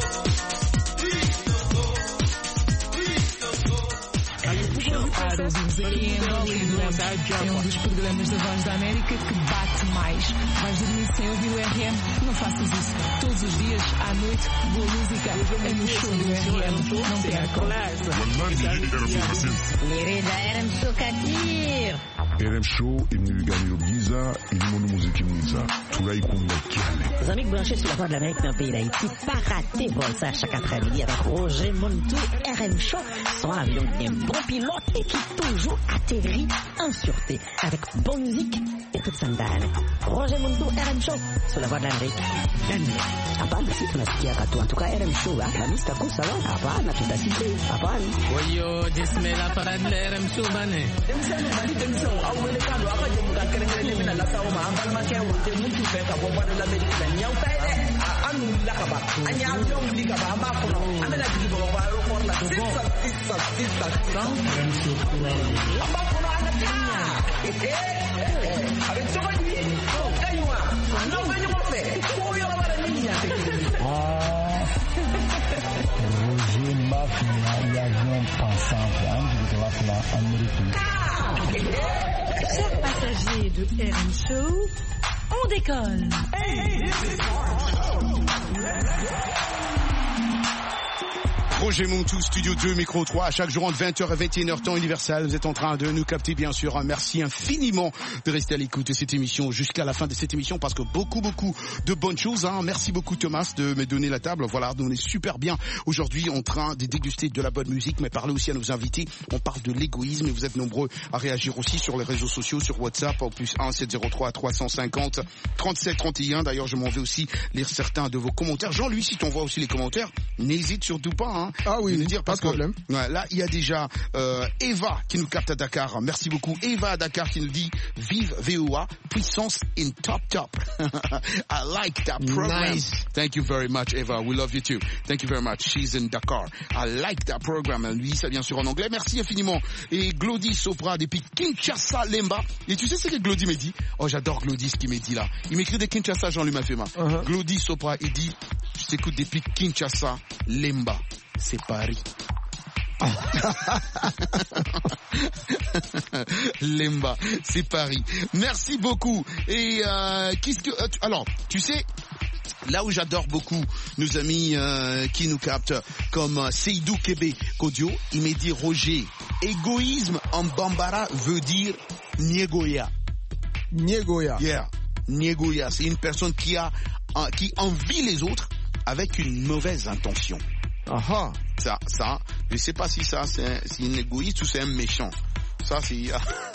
Speaker 5: Out of
Speaker 6: aqui em Hollywood é um dos programas da Voz da América que bate mais. Vais dormir sem ouvir o R M? Não faças isso. Todos os dias, à noite, boa música é no show do R M. Não percam.
Speaker 3: Nirida R M Show Katir.
Speaker 4: R M Show, il nous gagne le Giza, il nous montre musique il nous ça. Tout là, il compte dans le calme.
Speaker 12: Les amis branchés sur la Voix de l'Amérique dans le pays d'Haïti, pas rater vol ça chaque après-midi avec Roger Montou, R M Show, son avion qui est un bon pilote et qui toujours atterrit en sûreté avec bonne musique et toute sandale. Roger Montou, R M Show, sur la Voix de l'Amérique. Hapana, si tunasikia katu. En tout cas, R M Show, Alhamisi taku salon. Hapana, tutasikia. Hapana.
Speaker 6: Oyo, dismela para de R M Show bane.
Speaker 13: Roger Mafia, l'avion pensante, américain.
Speaker 14: Chers passagers de R M Show, on décolle.
Speaker 7: Roger Montou, Studio deux, Micro trois, à chaque jour entre vingt heures et vingt et une heures temps universel. Vous êtes en train de nous capter, bien sûr. Merci infiniment de rester à l'écoute de cette émission jusqu'à la fin de cette émission parce que beaucoup, beaucoup de bonnes choses. Hein. Merci beaucoup Thomas de me donner la table. Voilà, on est super bien aujourd'hui en train de déguster de la bonne musique, mais parler aussi à nos invités. On parle de l'égoïsme et vous êtes nombreux à réagir aussi sur les réseaux sociaux, sur WhatsApp, au plus un sept zéro trois trois cent cinquante trente-sept trente et un. D'ailleurs, je m'en vais aussi lire certains de vos commentaires. Jean-Louis, si tu envoies aussi les commentaires, n'hésite surtout pas. Hein.
Speaker 8: Ah oui,
Speaker 7: de dire
Speaker 8: pas
Speaker 7: parce
Speaker 8: de problème.
Speaker 7: Que, ouais, là, il y a déjà euh, Eva qui nous capte à Dakar. Merci beaucoup. Eva à Dakar qui nous dit vive V O A, puissance in top top. I like that program.
Speaker 8: Nice.
Speaker 7: Thank you very much, Eva. We love you too. Thank you very much. She's in Dakar. I like that program. Elle lui, ça bien sûr en anglais. Merci infiniment. Et Glody Sopra depuis Kinshasa Lemba. Et tu sais ce que Glody m'a dit? Oh, j'adore Glody ce qu'il m'a dit là. Il m'écrit de Kinshasa, Jean-Luc Mafema. Uh-huh. Glody Sopra, il dit je t'écoute depuis Kinshasa Lemba. C'est Paris. Lemba, c'est Paris. Merci beaucoup. Et euh, qu'est-ce que euh, alors, tu sais, là où j'adore beaucoup nos amis euh, qui nous captent, comme euh, Seydou Kébé Kodio, il m'a dit Roger, égoïsme en bambara veut dire Niegoya.
Speaker 8: Niegoya.
Speaker 7: Yeah, Niegoya, c'est une personne qui a euh, qui envie les autres avec une mauvaise intention.
Speaker 8: Aha.
Speaker 7: Ça, ça, je sais pas si ça c'est un, c'est un égoïste ou c'est un méchant. Ça c'est,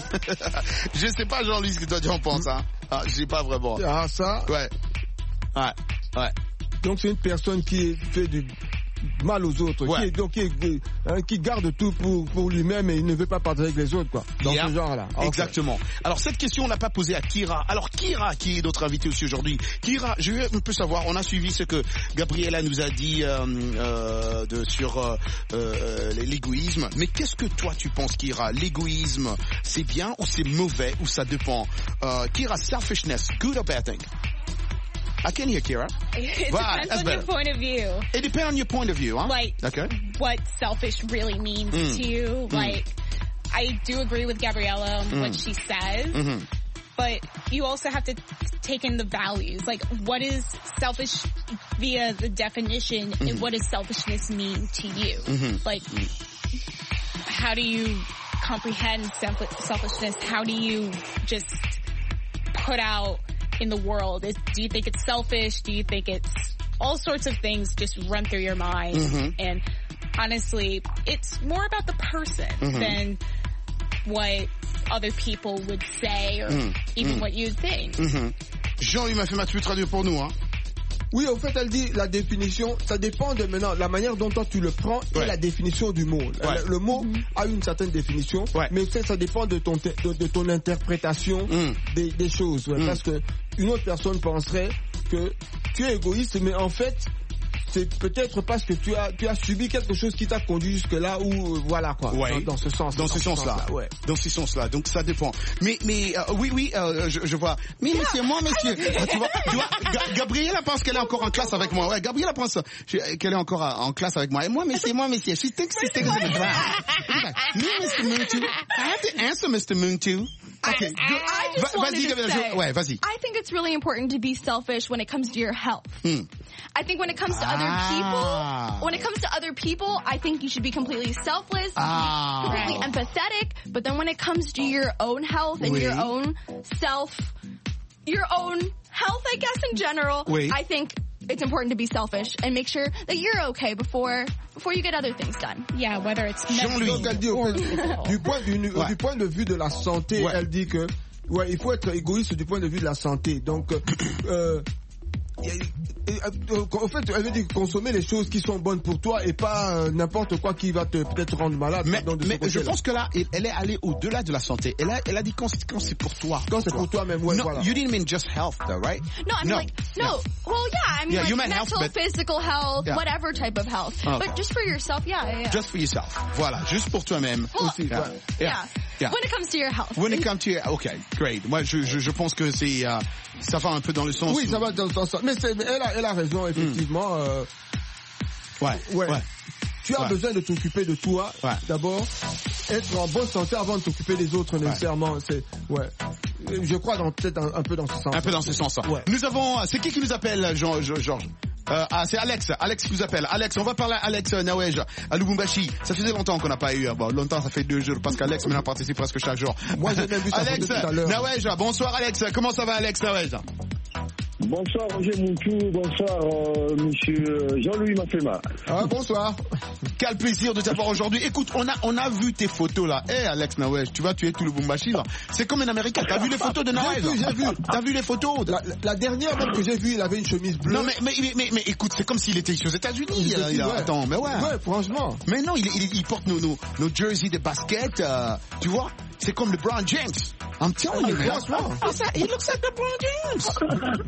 Speaker 7: je sais pas Jean-Louis ce que toi tu en penses. Hein. Ah, je sais pas vraiment.
Speaker 8: Ah ça.
Speaker 7: Ouais. Ouais. Ouais.
Speaker 8: Donc c'est une personne qui fait du mal aux autres, ouais. qui, donc, qui, hein, qui garde tout pour, pour lui-même et il ne veut pas partager avec les autres, quoi. Dans yeah. ce genre-là. Okay.
Speaker 7: Exactement. Alors cette question on l'a pas posée à Kira. Alors Kira qui est notre invité aussi aujourd'hui. Kira, je veux un peu savoir. On a suivi ce que Gabriella nous a dit euh, euh, de, sur euh, euh, l'égoïsme. Mais qu'est-ce que toi tu penses, Kira? L'égoïsme, c'est bien ou c'est mauvais ou ça dépend? Uh, Kira, selfishness, good or bad thing? I can hear Kira.
Speaker 11: It
Speaker 7: right,
Speaker 11: depends on better. Your point of view.
Speaker 7: It depends on your point of view, huh?
Speaker 11: Like,
Speaker 7: okay.
Speaker 11: what selfish really means mm. to you. Mm. Like, I do agree with Gabriella on mm. what she says, mm-hmm. but you also have to take in the values. Like, what is selfish via the definition, mm-hmm. and what does selfishness mean to you? Mm-hmm. Like, mm. how do you comprehend selfishness? How do you just put out in the world? Is, do you think it's selfish? Do you think it's all sorts of things just run through your mind? Mm-hmm. And honestly, it's more about the person mm-hmm. than what other people would say or mm-hmm. even mm-hmm. what you think.
Speaker 7: Mm-hmm. Jean, il m'a fait ma tu traduire pour nous, hein?
Speaker 8: Oui, au fait, elle dit la définition, ça dépend de maintenant la manière dont toi tu le prends et ouais. la définition du mot. Ouais. Le, le mot mm-hmm. a une certaine définition, ouais. mais ça, ça dépend de ton de, de ton interprétation mm. des, des choses. Ouais, mm. Parce que une autre personne penserait que tu es égoïste, mais en fait, c'est peut-être parce que tu as, tu as subi quelque chose qui t'a conduit jusque là où, voilà quoi.
Speaker 7: Ouais.
Speaker 8: Dans, dans ce sens.
Speaker 7: Dans, dans ce sens-là. Sens ouais. Dans ce sens-là. Donc ça dépend. Mais, mais euh, oui, oui, euh, je, je vois. Mais monsieur, moi, monsieur, ah, tu vois, tu vois, Ga- Gabriella pense qu'elle est encore en classe avec moi. Ouais, Gabriella pense qu'elle est encore en classe avec moi. Et moi, monsieur, moi, monsieur, she thinks she thinks in the ground. Me, Mister Muntu, I have to answer, Mister Muntu. Okay.
Speaker 10: I, I just
Speaker 7: Va-
Speaker 10: wanted
Speaker 7: vas-y,
Speaker 10: to say,
Speaker 7: ouais, vas-y.
Speaker 10: I think it's really important to be selfish when it comes to your health.
Speaker 7: Hmm.
Speaker 10: I think when it comes to
Speaker 7: Ah.
Speaker 10: other people, when it comes to other people, I think you should be completely selfless,
Speaker 7: Ah.
Speaker 10: completely empathetic. But then when it comes to your own health and
Speaker 7: Oui.
Speaker 10: your own self, your own health, I guess in general,
Speaker 7: Oui.
Speaker 10: I think it's important to be selfish and make sure that you're okay before before you get other things done.
Speaker 11: Yeah, whether it's
Speaker 8: Jean-Louis, donc elle dit au fait, du point du, ouais. du point de vue de la santé, ouais. elle dit que ouais, il faut être égoïste du point de vue de la santé. Donc euh, Et, et, et, en fait, elle veut dire consommer les choses qui sont bonnes pour toi et pas euh, n'importe quoi qui va te peut-être rendre malade.
Speaker 7: Mais,
Speaker 8: donc, de
Speaker 7: mais je
Speaker 8: là.
Speaker 7: pense que là, elle est allée au-delà de la santé. Elle a, elle a dit quand, quand c'est pour toi.
Speaker 8: Quand c'est pour toi même, ouais,
Speaker 7: no,
Speaker 8: voilà.
Speaker 7: You didn't mean just health, though, right?
Speaker 10: No, I mean
Speaker 7: no.
Speaker 10: like, no,
Speaker 7: no.
Speaker 10: well, yeah, I mean
Speaker 7: Yeah,
Speaker 10: like
Speaker 7: you meant
Speaker 10: mental,
Speaker 7: health, but-
Speaker 10: physical health,
Speaker 7: Yeah.
Speaker 10: whatever type of health.
Speaker 7: Okay.
Speaker 10: But just for yourself, yeah, yeah, yeah.
Speaker 7: Just for yourself. Voilà, juste pour toi-même.
Speaker 10: Well,
Speaker 7: aussi. Yeah.
Speaker 10: yeah.
Speaker 7: Yeah. Yeah.
Speaker 10: When it comes to your health.
Speaker 7: When it comes to your, okay, great. Moi, je, je, je pense que c'est, euh, ça va un peu dans le sens.
Speaker 8: Oui,
Speaker 7: où...
Speaker 8: ça va dans le sens. Mais c'est, elle a, elle a raison, effectivement. Mm. Euh,
Speaker 7: ouais,
Speaker 8: ouais.
Speaker 7: ouais.
Speaker 8: Tu as
Speaker 7: ouais.
Speaker 8: besoin de t'occuper de toi, ouais. d'abord. Être en bonne santé avant de t'occuper des autres, nécessairement. Ouais. C'est, ouais. Je crois dans, peut-être un, un peu dans ce sens.
Speaker 7: Un peu dans ce sens. Ouais. Nous avons, c'est qui qui nous appelle, Jean, Georges? Euh, ah, c'est Alex. Alex qui nous appelle. Alex, on va parler à Alex Nawej à Lubumbashi. Ça faisait longtemps qu'on n'a pas eu. Bon, longtemps, ça fait deux jours parce qu'Alex maintenant participe presque chaque jour.
Speaker 8: Moi, j'ai même vu ça
Speaker 7: Alex
Speaker 8: tout à l'heure.
Speaker 7: Nawej, bonsoir Alex. Comment ça va, Alex Nawej?
Speaker 15: Bonsoir Roger Moutou, bonsoir euh, monsieur Jean-Louis Mafema.
Speaker 8: Ah, bonsoir.
Speaker 7: Quel plaisir de t'avoir aujourd'hui. Écoute, on a on a vu tes photos là. Eh hey, Alex Nawej, tu vas tuer tout le Lubumbashi là. C'est comme un Américain. T'as vu les photos de Nawej?
Speaker 8: J'ai vu, j'ai vu.
Speaker 7: T'as vu les photos?
Speaker 8: La, la, la dernière même que j'ai vue, il avait une chemise bleue.
Speaker 7: Non mais mais mais mais, mais écoute, c'est comme s'il était ici aux États-Unis. Il
Speaker 8: il
Speaker 7: il a,
Speaker 8: ouais.
Speaker 7: Attends, mais ouais.
Speaker 8: Ouais, franchement.
Speaker 7: Mais non, il, il, il porte nos nos nos jerseys de basket. Euh, tu vois? C'est comme LeBron James. I'm telling you,
Speaker 8: franchement.
Speaker 7: He looks like LeBron James.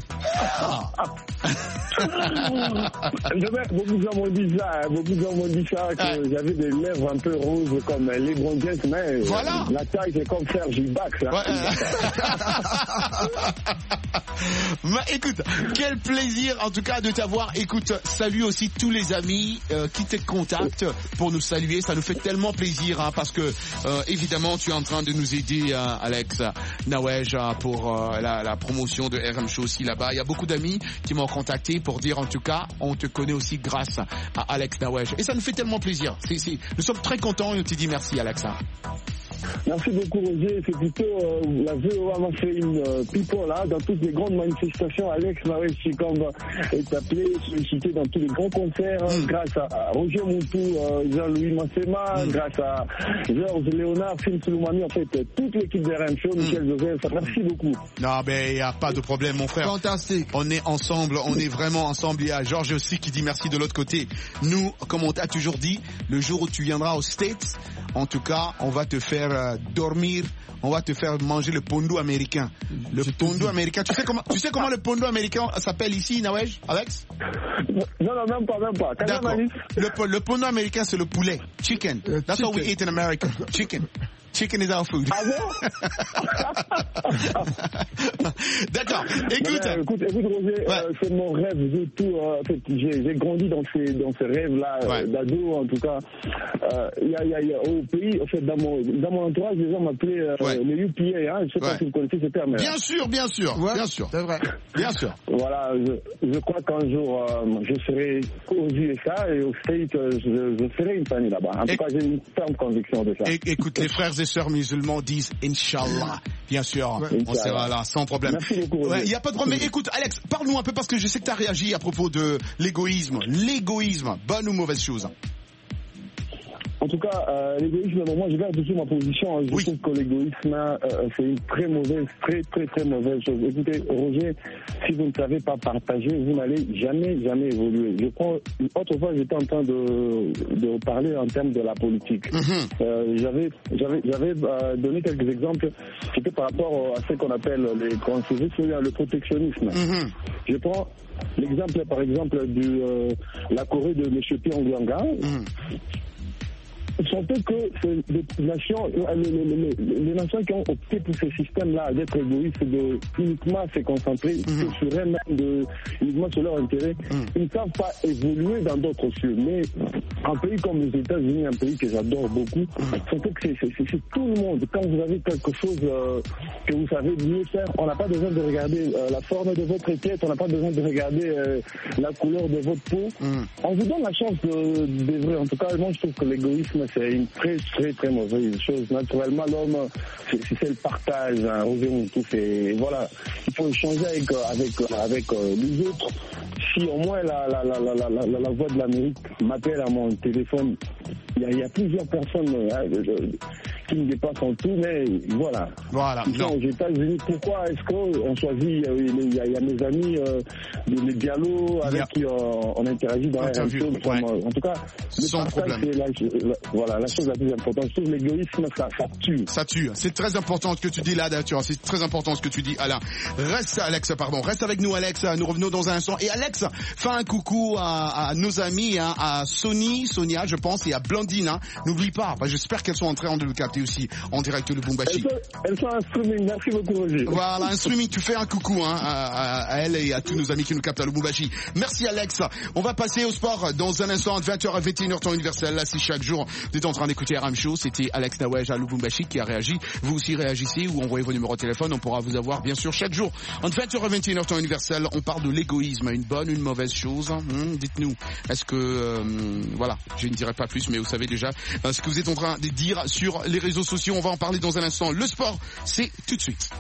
Speaker 15: Beaucoup de gens m'ont dit ça, beaucoup de gens m'ont dit ça, que ouais. j'avais des lèvres un peu roses comme LeBron James, mais
Speaker 7: voilà.
Speaker 15: la taille c'est comme Serge Ibaka.
Speaker 7: Ouais. bah, écoute, quel plaisir en tout cas de t'avoir. Écoute, salut aussi tous les amis euh, qui te contactent pour nous saluer. Ça nous fait tellement plaisir hein, parce que euh, évidemment tu es en train de nous aider, hein, Alex Nawej, pour euh, la, la promotion de R M Show aussi là-bas. Il y a beaucoup d'amis qui m'ont contacté pour dire en tout cas on te connaît aussi grâce à Alex Nawej et ça nous fait tellement plaisir. C'est, c'est, nous sommes très contents et on te dit merci Alex.
Speaker 15: Merci beaucoup Roger, c'est plutôt euh, la V O A m'a fait une euh, people là, dans toutes les grandes manifestations. Alex Nawej Chikambe est appelé, sollicité dans tous les grands concerts, mm. grâce à Roger Moutou, euh, Jean-Louis Massema, mm. grâce à Georges Léonard, Phil Souloumani, en fait toute l'équipe de R M Show, mm. Michel Joseph, merci beaucoup.
Speaker 7: Non mais il n'y a pas de problème mon frère.
Speaker 8: Fantastique.
Speaker 7: On est ensemble, on est vraiment ensemble. Il y a Georges aussi qui dit merci de l'autre côté. Nous, comme on t'a toujours dit, le jour où tu viendras aux States, en tout cas, on va te faire euh, dormir, on va te faire manger le pondo américain. Le Je pondo américain. Tu sais comment, tu sais comment le pondo américain s'appelle ici, Nawej, Alex?
Speaker 15: Non, non, même pas, même pas.
Speaker 7: D'accord. Le, le pondo américain, c'est le poulet. Chicken. Uh, That's chicken. What we eat in America. Chicken. Chicken is our food.
Speaker 15: Ah bon?
Speaker 7: D'accord. Écoute.
Speaker 15: Ben, écoute, écoute, Roger, ouais. euh, c'est mon rêve de tout. Euh, en fait, j'ai, j'ai grandi dans ces, dans ces rêves-là, ouais. euh, d'ado, en tout cas. Il euh, y, a, y a, au pays, en fait, dans mon, dans mon entourage, les gens m'appelaient euh, ouais. le U P A, hein. Je sais pas ouais. si vous connaissez ce terme.
Speaker 7: Bien sûr, bien sûr, ouais. bien sûr.
Speaker 8: C'est vrai.
Speaker 7: Bien sûr.
Speaker 15: Voilà, je, je crois qu'un jour, euh, je serai aux U S A et au States, je, je ferai une famille là-bas. En et, tout cas, j'ai une ferme conviction de ça.
Speaker 7: Et, écoute, les frères et sœurs musulmans disent Inch'Allah. Bien sûr, ouais. on sera là, sans problème.
Speaker 15: Merci beaucoup.
Speaker 7: Il ouais, n'y a pas de problème. Mais écoute, Alex, parle-nous un peu parce que je sais que tu as réagi à propos de l'égoïsme. L'égoïsme, bonne ou mauvaise chose?
Speaker 15: En tout cas, euh, l'égoïsme, moi je garde toujours ma position. Je oui. trouve que l'égoïsme, euh, c'est une très mauvaise, très très très mauvaise chose. Écoutez, Roger, si vous ne savez pas partager, vous n'allez jamais, jamais évoluer. Je prends, autrefois, j'étais en train de, de parler en termes de la politique. Mm-hmm. euh, j'avais, j'avais, j'avais euh, donné quelques exemples. C'était par rapport à ce qu'on appelle les, comment c'est, le protectionnisme. Mm-hmm. Je prends l'exemple, par exemple, de euh, la Corée de M. Pyongyang. Mm. Ils sont peu que les nations, les, les, les, les nations qui ont opté pour ce système-là d'être égoïstes, de uniquement se concentrer mm-hmm. sur elles-mêmes, de, uniquement sur leur intérêt, mm. ils ne savent pas évoluer dans d'autres cieux. Mais un pays comme les États-Unis, un pays que j'adore beaucoup, mm. que c'est, c'est, c'est tout le monde. Quand vous avez quelque chose euh, que vous savez mieux faire, on n'a pas besoin de regarder euh, la forme de votre tête, on n'a pas besoin de regarder euh, la couleur de votre peau. Mm. On vous donne la chance de, de vrai. En tout cas, moi je trouve que l'égoïsme, c'est une très très très mauvaise chose. Naturellement, l'homme, c'est, c'est le partage. Hein. Tout, c'est, voilà, il faut échanger avec avec avec euh, les autres. Si au moins la la la la la, la, la voix de l'Amérique m'appelle à mon téléphone, il y a, il y a plusieurs personnes hein, qui me dépassent en tout, mais voilà.
Speaker 7: Voilà.
Speaker 15: Ils sont aux États-Unis. Pourquoi est-ce qu'on choisit euh, il, y a, il y a mes amis euh, les dialogues avec a... qui euh, on interagit dans la radio. Ouais. En tout cas,
Speaker 7: sans problème.
Speaker 15: C'est la, la, voilà, la chose la plus importante. Je trouve l'égoïsme, ça, ça tue.
Speaker 7: Ça tue. C'est très important ce que tu dis là, d'ailleurs. C'est très important ce que tu dis, Alain. Reste, Alex, pardon. Reste avec nous, Alex. Nous revenons dans un instant. Et Alex, fais un coucou à, à nos amis, hein, à Sony, Sonia, je pense, et à Blandine. Hein. N'oublie pas. Bah, j'espère qu'elles sont en train de le capter aussi en direct de Lubumbashi.
Speaker 15: Elles sont, elles sont en streaming. Merci beaucoup, Roger.
Speaker 7: Voilà, un streaming. Tu fais un coucou hein, à, à elle et à tous nos amis qui nous captent à Lubumbashi. Merci, Alex. On va passer au sport dans un instant, vingt heures à vingt et une heures temps universel. Là, c'est chaque jour. Vous êtes en train d'écouter R M Show. C'était Alex Nawej à Lubumbashi qui a réagi. Vous aussi réagissez ou envoyez vos numéros de téléphone. On pourra vous avoir, bien sûr, chaque jour. Entre vingt heures et vingt et une heures temps universel, on parle de l'égoïsme. Une bonne, une mauvaise chose. Hum, dites-nous. Est-ce que, euh, voilà, je ne dirai pas plus, mais vous savez déjà ce que vous êtes en train de dire sur les réseaux sociaux. On va en parler dans un instant. Le sport, c'est tout de suite.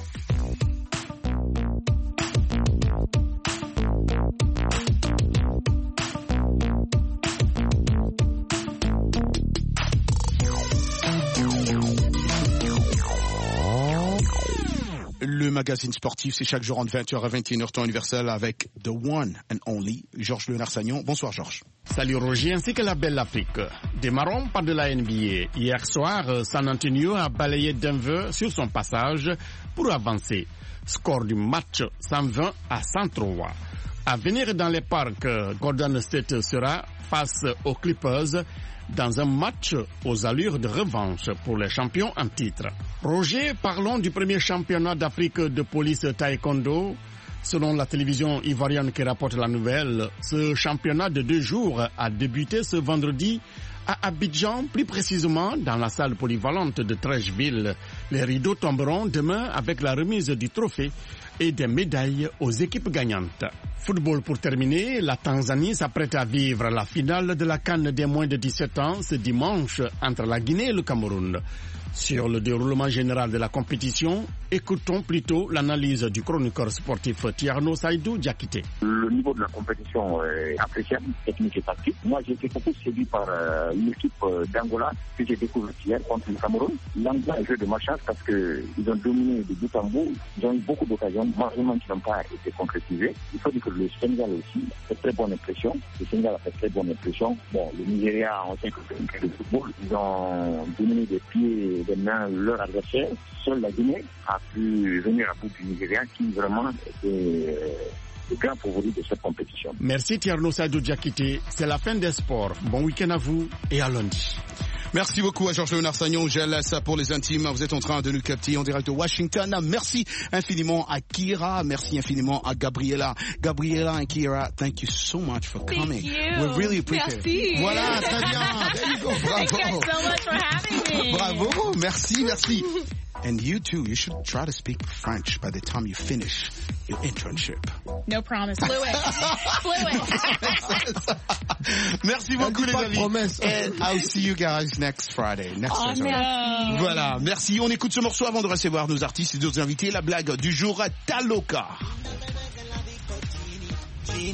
Speaker 7: Le magazine sportif, c'est chaque jour entre vingt heures à vingt et une heures temps universel avec The One and Only, Georges Léonard-Sagnon. Bonsoir Georges.
Speaker 16: Salut Roger, ainsi que la belle Afrique. Démarrons par de la N B A. Hier soir, San Antonio a balayé Denver sur son passage pour avancer. Score du match cent vingt à cent trois. À venir dans les parcs, Golden State sera face aux Clippers dans un match aux allures de revanche pour les champions en titre. Roger, parlons du premier championnat d'Afrique de police taekwondo. Selon la télévision ivoirienne qui rapporte la nouvelle, ce championnat de deux jours a débuté ce vendredi à Abidjan, plus précisément dans la salle polyvalente de Treichville. Les rideaux tomberont demain avec la remise du trophée et des médailles aux équipes gagnantes. Football pour terminer, la Tanzanie s'apprête à vivre la finale de la CAN des moins de dix-sept ans ce dimanche entre la Guinée et le Cameroun. Sur le déroulement général de la compétition, écoutons plutôt l'analyse du chroniqueur sportif Tierno Saïdou Diakité.
Speaker 17: Le niveau de la compétition est appréciable, technique et tactique. Moi, j'ai été beaucoup séduit par euh, l'équipe euh, d'Angola que j'ai découvert hier contre le Cameroun. L'Angola a joué de malchance parce qu'ils ont dominé de bout en bout. Ils ont eu beaucoup d'occasions, malheureusement qui n'ont pas été concrétisées. Il faut dire que le Sénégal aussi a fait très bonne impression. Le Sénégal a fait très bonne impression. Bon, le Nigeria, on sait que c'est le football. Ils ont dominé des pieds des mains leur adversaire. Seule la Guinée a pu venir à bout du Nigeria qui vraiment était le grand favori de cette compétition.
Speaker 16: Merci Tierno Saïdou Diakité. C'est la fin des sports. Bon week-end à vous et à lundi.
Speaker 7: Merci beaucoup à Georges Léonard-Sagnon. Je laisse pour les intimes. Vous êtes en train de nous capter en direct de Washington. Merci infiniment à Kira. Merci infiniment à Gabriela. Gabriela and Kira, thank you so much for coming.
Speaker 11: Thank you.
Speaker 7: We really appreciate
Speaker 11: Merci.
Speaker 7: it. Voilà, très bien. There you go. Bravo.
Speaker 11: Thank you so much for having me.
Speaker 7: Bravo. Merci, merci. And you too, you should try to speak French by the time you finish your internship.
Speaker 11: No promise. Fluent. Fluent.
Speaker 7: Merci beaucoup les amis. And I'll see you guys next Friday. Next
Speaker 11: oh,
Speaker 7: Saturday.
Speaker 11: Merci.
Speaker 7: Voilà, merci. On écoute ce morceau avant de recevoir nos artistes et d'autres invités. La blague du jour, Taloka.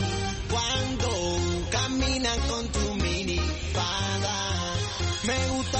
Speaker 18: Cuando caminan con tu mini falda, me gusta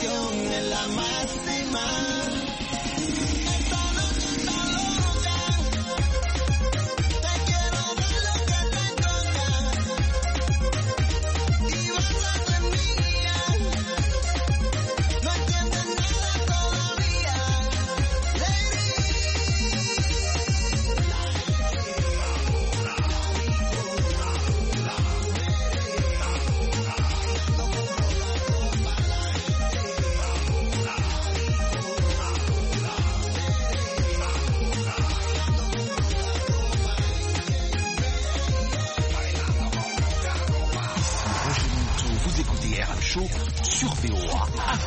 Speaker 18: pasión es la máxima.
Speaker 7: Sur V O A.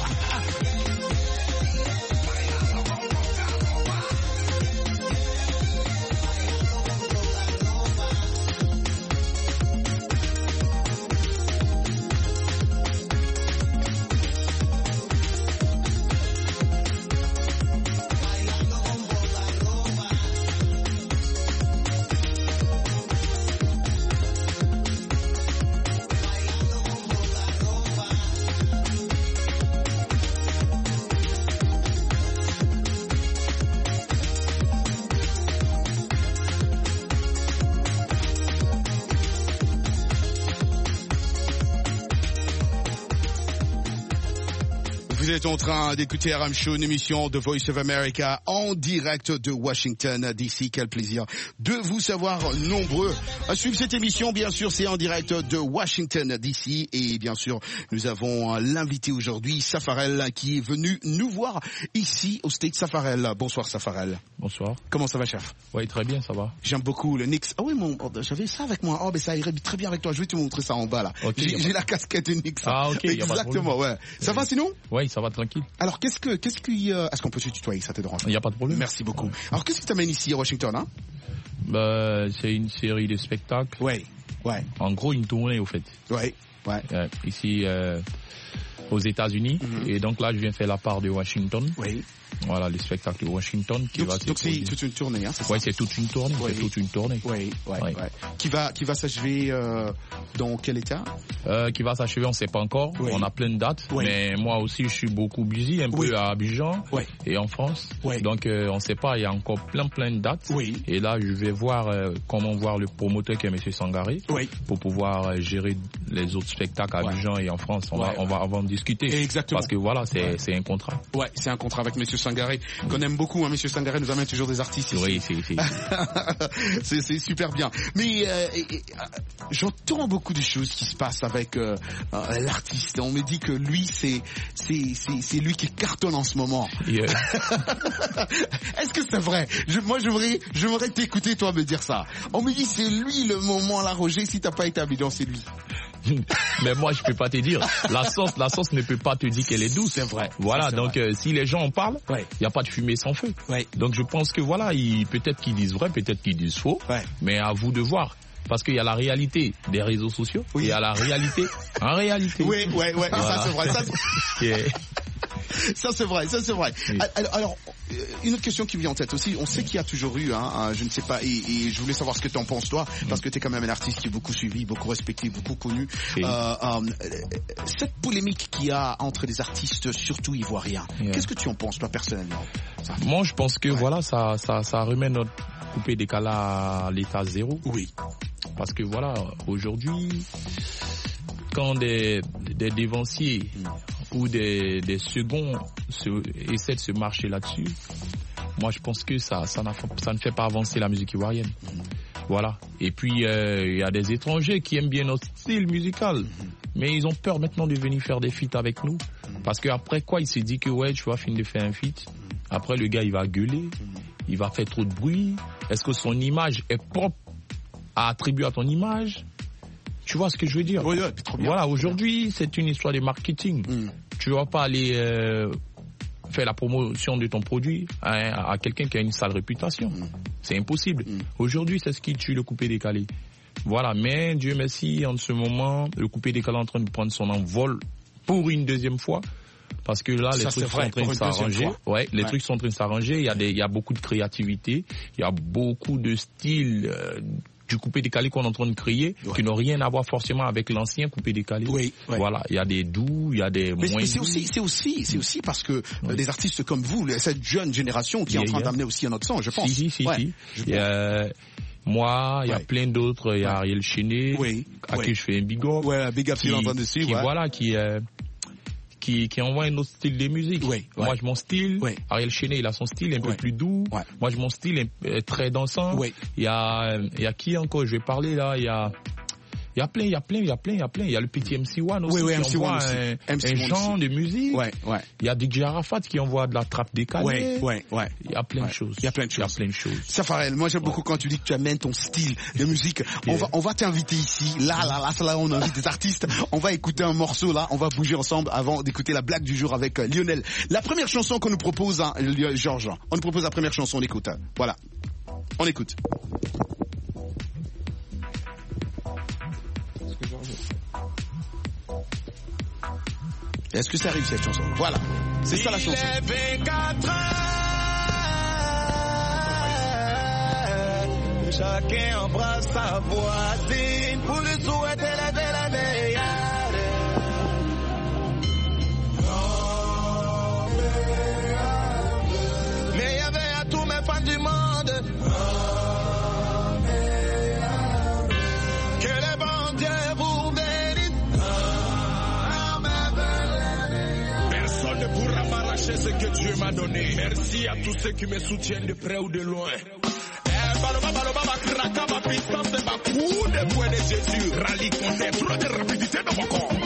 Speaker 7: Vous êtes en train d'écouter R M Show, une émission de Voice of America en direct de Washington D C. Quel plaisir de vous savoir nombreux à suivre cette émission. Bien sûr, c'est en direct de Washington D C et bien sûr, nous avons l'invité aujourd'hui, Safarel, qui est venu nous voir ici au State. Safarel, bonsoir Safarel.
Speaker 19: Bonsoir.
Speaker 7: Comment ça va, chef?
Speaker 19: Oui, très bien, ça va.
Speaker 7: J'aime beaucoup le Knicks. Ah oui, mon, j'avais ça avec moi. Oh, mais ça irait très bien avec toi. Je vais te montrer ça en bas là.
Speaker 19: Okay,
Speaker 7: j'ai, j'ai la casquette du Knicks.
Speaker 19: Ah ok.
Speaker 7: Exactement, ouais. Ça va sinon?
Speaker 19: Oui, ça va tranquille.
Speaker 7: Alors, qu'est-ce que, qu'est-ce qui, euh, est-ce qu'on peut se tutoyer? Ça te dérange?
Speaker 19: Il n'y a pas de problème.
Speaker 7: Merci beaucoup. Alors, qu'est-ce qui t'amène ici à Washington, hein?
Speaker 19: Bah, c'est une série de spectacles.
Speaker 7: Ouais, ouais.
Speaker 19: En gros, une tournée, au fait.
Speaker 7: Ouais, ouais.
Speaker 19: Euh, ici, euh, aux États-Unis. Mm-hmm. Et donc là, je viens faire la part de Washington.
Speaker 7: Oui.
Speaker 19: Voilà, le spectacle de Washington qui
Speaker 7: donc,
Speaker 19: va
Speaker 7: donc c'est toute une tournée, hein, c'est ça?
Speaker 19: Oui, c'est toute une tournée. Oui. C'est toute une tournée.
Speaker 7: Oui, ouais, ouais. ouais. Qui va, qui va s'achever euh, dans quel état?
Speaker 19: euh, Qui va s'achever, on ne sait pas encore. Oui. On a plein de dates. Oui. Mais moi aussi, je suis beaucoup busy, un oui. peu à Abidjan oui. et en France. Oui. Donc, euh, on ne sait pas, il y a encore plein, plein de dates. Oui. Et là, je vais voir euh, comment voir le promoteur qui est M. Sangaré oui. pour pouvoir euh, gérer les autres spectacles à Abidjan ouais. et en France. On, ouais. va, on, va, on va en discuter.
Speaker 7: Exactement.
Speaker 19: Parce que voilà, c'est,
Speaker 7: ouais.
Speaker 19: c'est un contrat.
Speaker 7: Ouais, c'est un contrat avec M. Sangaré. Qu'on aime beaucoup, hein, Monsieur Sangaré nous amène toujours des artistes ici.
Speaker 19: Oui, c'est, c'est...
Speaker 7: c'est, c'est super bien. Mais euh, et, et, j'entends beaucoup de choses qui se passent avec euh, euh, l'artiste. On me dit que lui, c'est, c'est, c'est, c'est lui qui cartonne en ce moment. Yeah. Est-ce que c'est vrai? je, Moi, j'aimerais, j'aimerais t'écouter, toi, me dire ça. On me dit c'est lui le moment là, Roger. Si t'as pas été à Abidjan, c'est lui.
Speaker 19: Mais moi, je peux pas te dire. La sauce, la sauce ne peut pas te dire qu'elle est douce.
Speaker 7: C'est vrai.
Speaker 19: Voilà.
Speaker 7: C'est
Speaker 19: donc,
Speaker 7: vrai.
Speaker 19: Euh, si les gens en parlent, il ouais. n'y a pas de fumée sans feu.
Speaker 7: Ouais.
Speaker 19: Donc, je pense que voilà, ils, peut-être qu'ils disent vrai, peut-être qu'ils disent faux.
Speaker 7: Ouais.
Speaker 19: Mais à vous de voir. Parce qu'il y a la réalité des réseaux sociaux. Oui. Et il y a la réalité en réalité.
Speaker 7: Oui, oui, oui. Voilà. Ça, c'est vrai. Ça, c'est...
Speaker 19: yeah.
Speaker 7: Ça c'est vrai, ça c'est vrai. Oui. Alors, alors, une autre question qui me vient en tête aussi, on sait qu'il y a toujours eu, hein, je ne sais pas, et, et je voulais savoir ce que tu en penses toi, parce que tu es quand même un artiste qui est beaucoup suivi, beaucoup respecté, beaucoup connu. Oui. Euh, euh, cette polémique qu'il y a entre les artistes, surtout ivoiriens, yeah. qu'est-ce que tu en penses toi personnellement? Ça?
Speaker 19: Moi je pense que ouais. voilà, ça, ça, ça remet notre coupé décalé à l'état zéro.
Speaker 7: Oui.
Speaker 19: Parce que voilà, aujourd'hui, quand des, des dévanciers mmh. ou des, des seconds se, essaient de se marcher là-dessus, moi je pense que ça, ça, ça ne fait pas avancer la musique ivoirienne. Mmh. Voilà. Et puis il euh, y a des étrangers qui aiment bien notre style musical, mmh. mais ils ont peur maintenant de venir faire des feats avec nous. Mmh. Parce qu'après quoi, il s'est dit que ouais, tu vas finir de faire un feat. Mmh. Après le gars il va gueuler, mmh. il va faire trop de bruit. Est-ce que son image est propre à attribuer à ton image? Tu vois ce que je veux dire?
Speaker 7: Oui, oui, trop bien.
Speaker 19: Voilà, aujourd'hui, c'est une histoire de marketing. Mm. Tu vas pas aller euh, faire la promotion de ton produit à, à quelqu'un qui a une sale réputation. Mm. C'est impossible. Mm. Aujourd'hui, c'est ce qui tue le coupé décalé. Voilà, mais Dieu merci, en ce moment, le coupé décalé est en train de prendre son envol pour une deuxième fois. Parce que là, les ça, trucs sont en train de s'arranger. Ouais, les ouais. trucs sont en train de s'arranger. Il y a des, il y a beaucoup de créativité. Il y a beaucoup de styles. Euh, du coupé-décalé qu'on est en train de créer, ouais. qui n'ont rien à voir forcément avec l'ancien coupé-décalé.
Speaker 7: Oui, ouais.
Speaker 19: Voilà, il y a des doux, il y a des
Speaker 7: mais,
Speaker 19: moins
Speaker 7: mais c'est
Speaker 19: doux.
Speaker 7: aussi, c'est aussi, c'est aussi parce que oui. des artistes comme vous, cette jeune génération qui yeah, est en train yeah. d'amener aussi un autre son, je pense.
Speaker 19: Si, si, si.
Speaker 7: Ouais,
Speaker 19: si. Il y a, moi, il y a ouais. plein d'autres, il y a ouais. Ariel Chenet,
Speaker 7: oui.
Speaker 19: à
Speaker 7: oui.
Speaker 19: qui je fais un big up.
Speaker 7: Ouais, big up, qui, dessus,
Speaker 19: qui
Speaker 7: ouais.
Speaker 19: voilà, qui, euh, Qui, qui envoie un autre style de musique.
Speaker 7: Oui,
Speaker 19: Moi,
Speaker 7: ouais.
Speaker 19: j'ai mon style.
Speaker 7: Oui.
Speaker 19: Ariel Chenet, il a son style un peu
Speaker 7: ouais.
Speaker 19: plus doux.
Speaker 7: Ouais.
Speaker 19: Moi, j'ai mon style un, très dansant.
Speaker 7: Oui.
Speaker 19: Il y a, il y a qui encore? Je vais parler là. Il y a, il y a plein, il y a plein, il y a plein, il y a plein. Il y a le petit M C One aussi.
Speaker 7: Oui, oui,
Speaker 19: qui
Speaker 7: M C
Speaker 19: envoie
Speaker 7: One aussi.
Speaker 19: un,
Speaker 7: M C
Speaker 19: un
Speaker 7: One
Speaker 19: genre
Speaker 7: aussi.
Speaker 19: de musique.
Speaker 7: Ouais, ouais.
Speaker 19: Il y a D J Arafat qui envoie de la trappe décalée.
Speaker 7: Ouais, ouais, ouais.
Speaker 19: Il y a plein
Speaker 7: ouais.
Speaker 19: de choses.
Speaker 7: Il y a plein de choses.
Speaker 19: Il y a plein de choses.
Speaker 7: Safarel, moi j'aime ouais. beaucoup quand tu dis que tu amènes ton style de musique. Yeah. On va, on va t'inviter ici. Là, là, là, là, on invite des artistes. On va écouter un morceau là. On va bouger ensemble avant d'écouter la blague du jour avec euh, Lionel. La première chanson qu'on nous propose, hein, Georges, on nous propose la première chanson, on écoute. Hein. Voilà. On écoute. Est-ce que ça arrive cette chanson? Voilà, c'est ça la chanson.
Speaker 18: Il est vingt-quatre heures, chacun embrasse sa voisine pour lui souhaiter la belle année. Meilleur à tous mes fans du monde. Que le bon Dieu vous bénisse. Personne ne pourra m'arracher ce que Dieu m'a donné. Merci à tous ceux qui me soutiennent de près ou de loin. Baloba, baloba, ma kraka, ma puissance et ma coup de poing de Jésus. Rallye comptait trop de rapidité dans mon corps.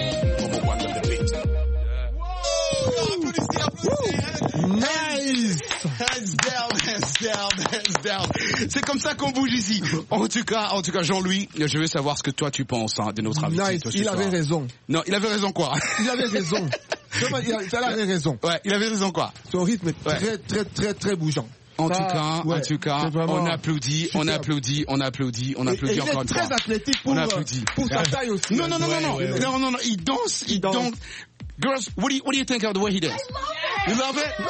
Speaker 8: Nice.
Speaker 7: Hands down, hands down, hands down. C'est comme ça qu'on bouge ici. En tout cas, en tout cas, Jean-Louis, je veux savoir ce que toi tu penses hein, de notre invité.
Speaker 8: Nice.
Speaker 7: Toi,
Speaker 8: Il avait raison.
Speaker 7: Non, il avait raison quoi?
Speaker 8: Il avait raison. Il avait raison.
Speaker 7: Ouais, il avait raison quoi?
Speaker 8: Son rythme est très, ouais. très, très, très bougeant.
Speaker 7: En
Speaker 8: ça,
Speaker 7: tout cas,
Speaker 8: ouais,
Speaker 7: en tout cas, on applaudit, super. on applaudit, on applaudit, on applaudit
Speaker 8: et, et
Speaker 7: encore une fois.
Speaker 8: Il est très athlétique pour, pour sa taille aussi.
Speaker 7: Non, non, non,
Speaker 8: ouais,
Speaker 7: non,
Speaker 8: ouais,
Speaker 7: non,
Speaker 8: ouais.
Speaker 7: non, non, non, il danse, il, il danse. danse. Girls, what do you, what do you think of the way he does? You love it?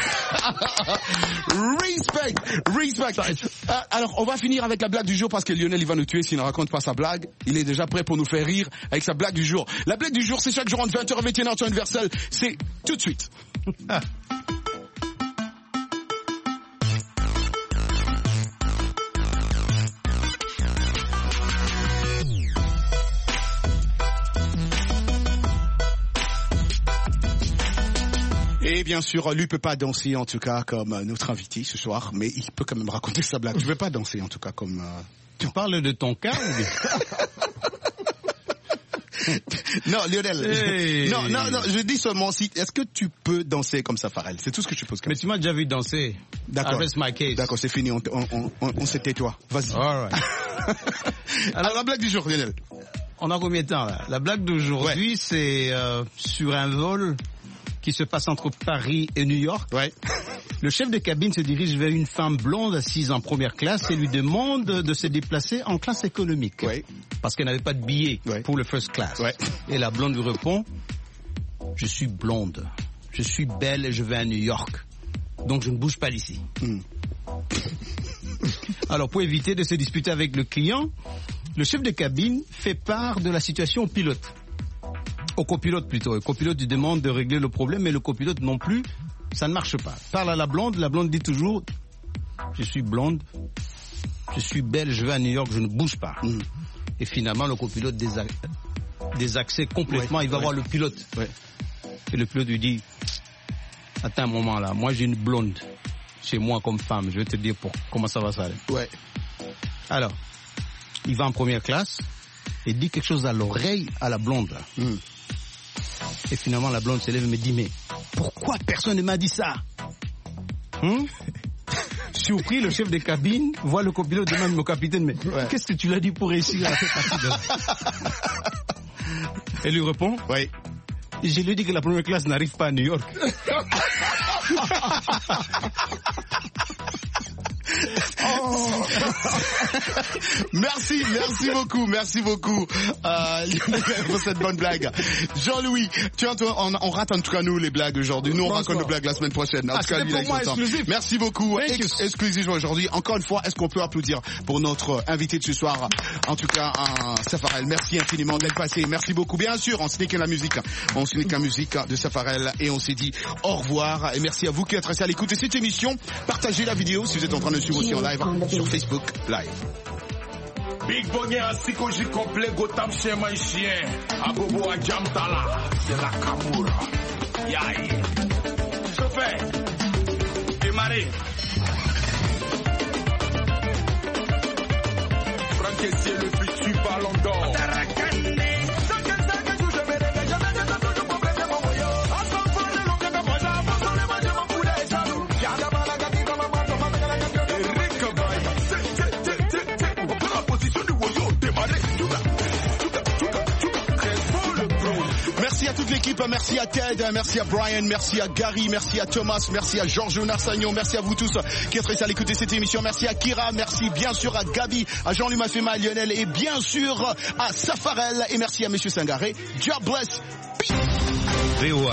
Speaker 7: Respect, respect. Euh, alors, on va finir avec la blague du jour parce que Lionel, il va nous tuer s'il ne raconte pas sa blague. Il est déjà prêt pour nous faire rire avec sa blague du jour. La blague du jour, c'est chaque jour entre vingt heures et vingt et une heures sur Universel. C'est tout de suite. Et bien sûr, lui peut pas danser en tout cas comme notre invité ce soir, mais il peut quand même raconter sa blague. Tu veux pas danser en tout cas comme... Euh...
Speaker 20: Tu parles de ton cas
Speaker 7: Non, Lionel.
Speaker 20: Hey.
Speaker 7: Non, non, non, je dis seulement si. Est-ce que tu peux danser comme ça, Pharrell? C'est tout ce que je pose.
Speaker 20: Mais tu m'as déjà vu danser.
Speaker 7: D'accord.
Speaker 20: My case.
Speaker 7: D'accord, c'est fini. On, on, on, on s'est tais-toi. Vas-y.
Speaker 20: All right.
Speaker 7: Alors, la blague du jour, Lionel.
Speaker 20: On a combien de temps là? La blague d'aujourd'hui, ouais. c'est euh, sur un vol qui se passe entre Paris et New York.
Speaker 7: Ouais.
Speaker 20: Le chef de cabine se dirige vers une femme blonde assise en première classe et lui demande de se déplacer en classe économique.
Speaker 7: Ouais.
Speaker 20: Parce qu'elle n'avait pas de billet ouais. pour le first class.
Speaker 7: Ouais.
Speaker 20: Et la blonde lui répond, je suis blonde, je suis belle et je vais à New York. Donc je ne bouge pas d'ici. Mm. Alors pour éviter de se disputer avec le client, le chef de cabine fait part de la situation au pilote. Au copilote plutôt. Le copilote lui demande de régler le problème, mais le copilote non plus, ça ne marche pas. Parle à la blonde, la blonde dit toujours, je suis blonde, je suis belle, je vais à New York, je ne bouge pas. Mm. Et finalement, le copilote désa- désaccède complètement, ouais, il va ouais. voir le pilote.
Speaker 7: Ouais.
Speaker 20: Et le pilote lui dit, attends un moment là, moi j'ai une blonde chez moi comme femme, je vais te dire pour comment ça va s'arrêter.
Speaker 7: Ouais.
Speaker 20: Alors, il va en première classe et dit quelque chose à l'oreille à la blonde. Mm. Et finalement, la blonde se lève et me dit, mais pourquoi personne ne m'a dit ça? Hum? Surpris, le chef de cabine voit le copilote, demande au capitaine, mais ouais. qu'est-ce que tu l'as dit pour réussir à faire partie de... Elle lui répond,
Speaker 7: oui.
Speaker 20: Je lui ai dit que la première classe n'arrive pas à New York.
Speaker 7: Oh. Merci, merci beaucoup, merci beaucoup euh, pour cette bonne blague. Jean-Louis, tu vois, on, on rate en tout cas nous les blagues aujourd'hui. Nous on
Speaker 20: Bonsoir.
Speaker 7: raconte nos blagues la semaine prochaine. En
Speaker 20: ah,
Speaker 7: tout cas, lui,
Speaker 20: pour moi exclusif.
Speaker 7: Merci beaucoup, Ex- exclusif aujourd'hui. Encore une fois, est-ce qu'on peut applaudir pour notre invité de ce soir? En tout cas, un Safarel. Merci infiniment d'être passé. Merci beaucoup. Bien sûr, on se n'est qu'à la musique, on se n'est qu'à la musique de Safarel et on s'est dit au revoir. Et merci à vous qui êtes restés à l'écoute de cette émission. Partagez la vidéo si vous êtes en train de suivre aussi en live sur Facebook Live.
Speaker 18: Big Bogné a psychologie complet, Gotham chien man chien. Abobo a Jamtala, c'est la Kamura. Yaï. Chauffeur, démarrez. Franck et c'est le futur ballon d'or.
Speaker 7: Merci à toute l'équipe, merci à Ted, merci à Brian, merci à Gary, merci à Thomas, merci à Georges Narsagnon, merci à vous tous qui êtes restés à l'écouter cette émission, merci à Kira, merci bien sûr à Gabi, à Jean-Louis Mafema, à Lionel et bien sûr à Safarel et merci à Monsieur Sangaré. God bless. Peace.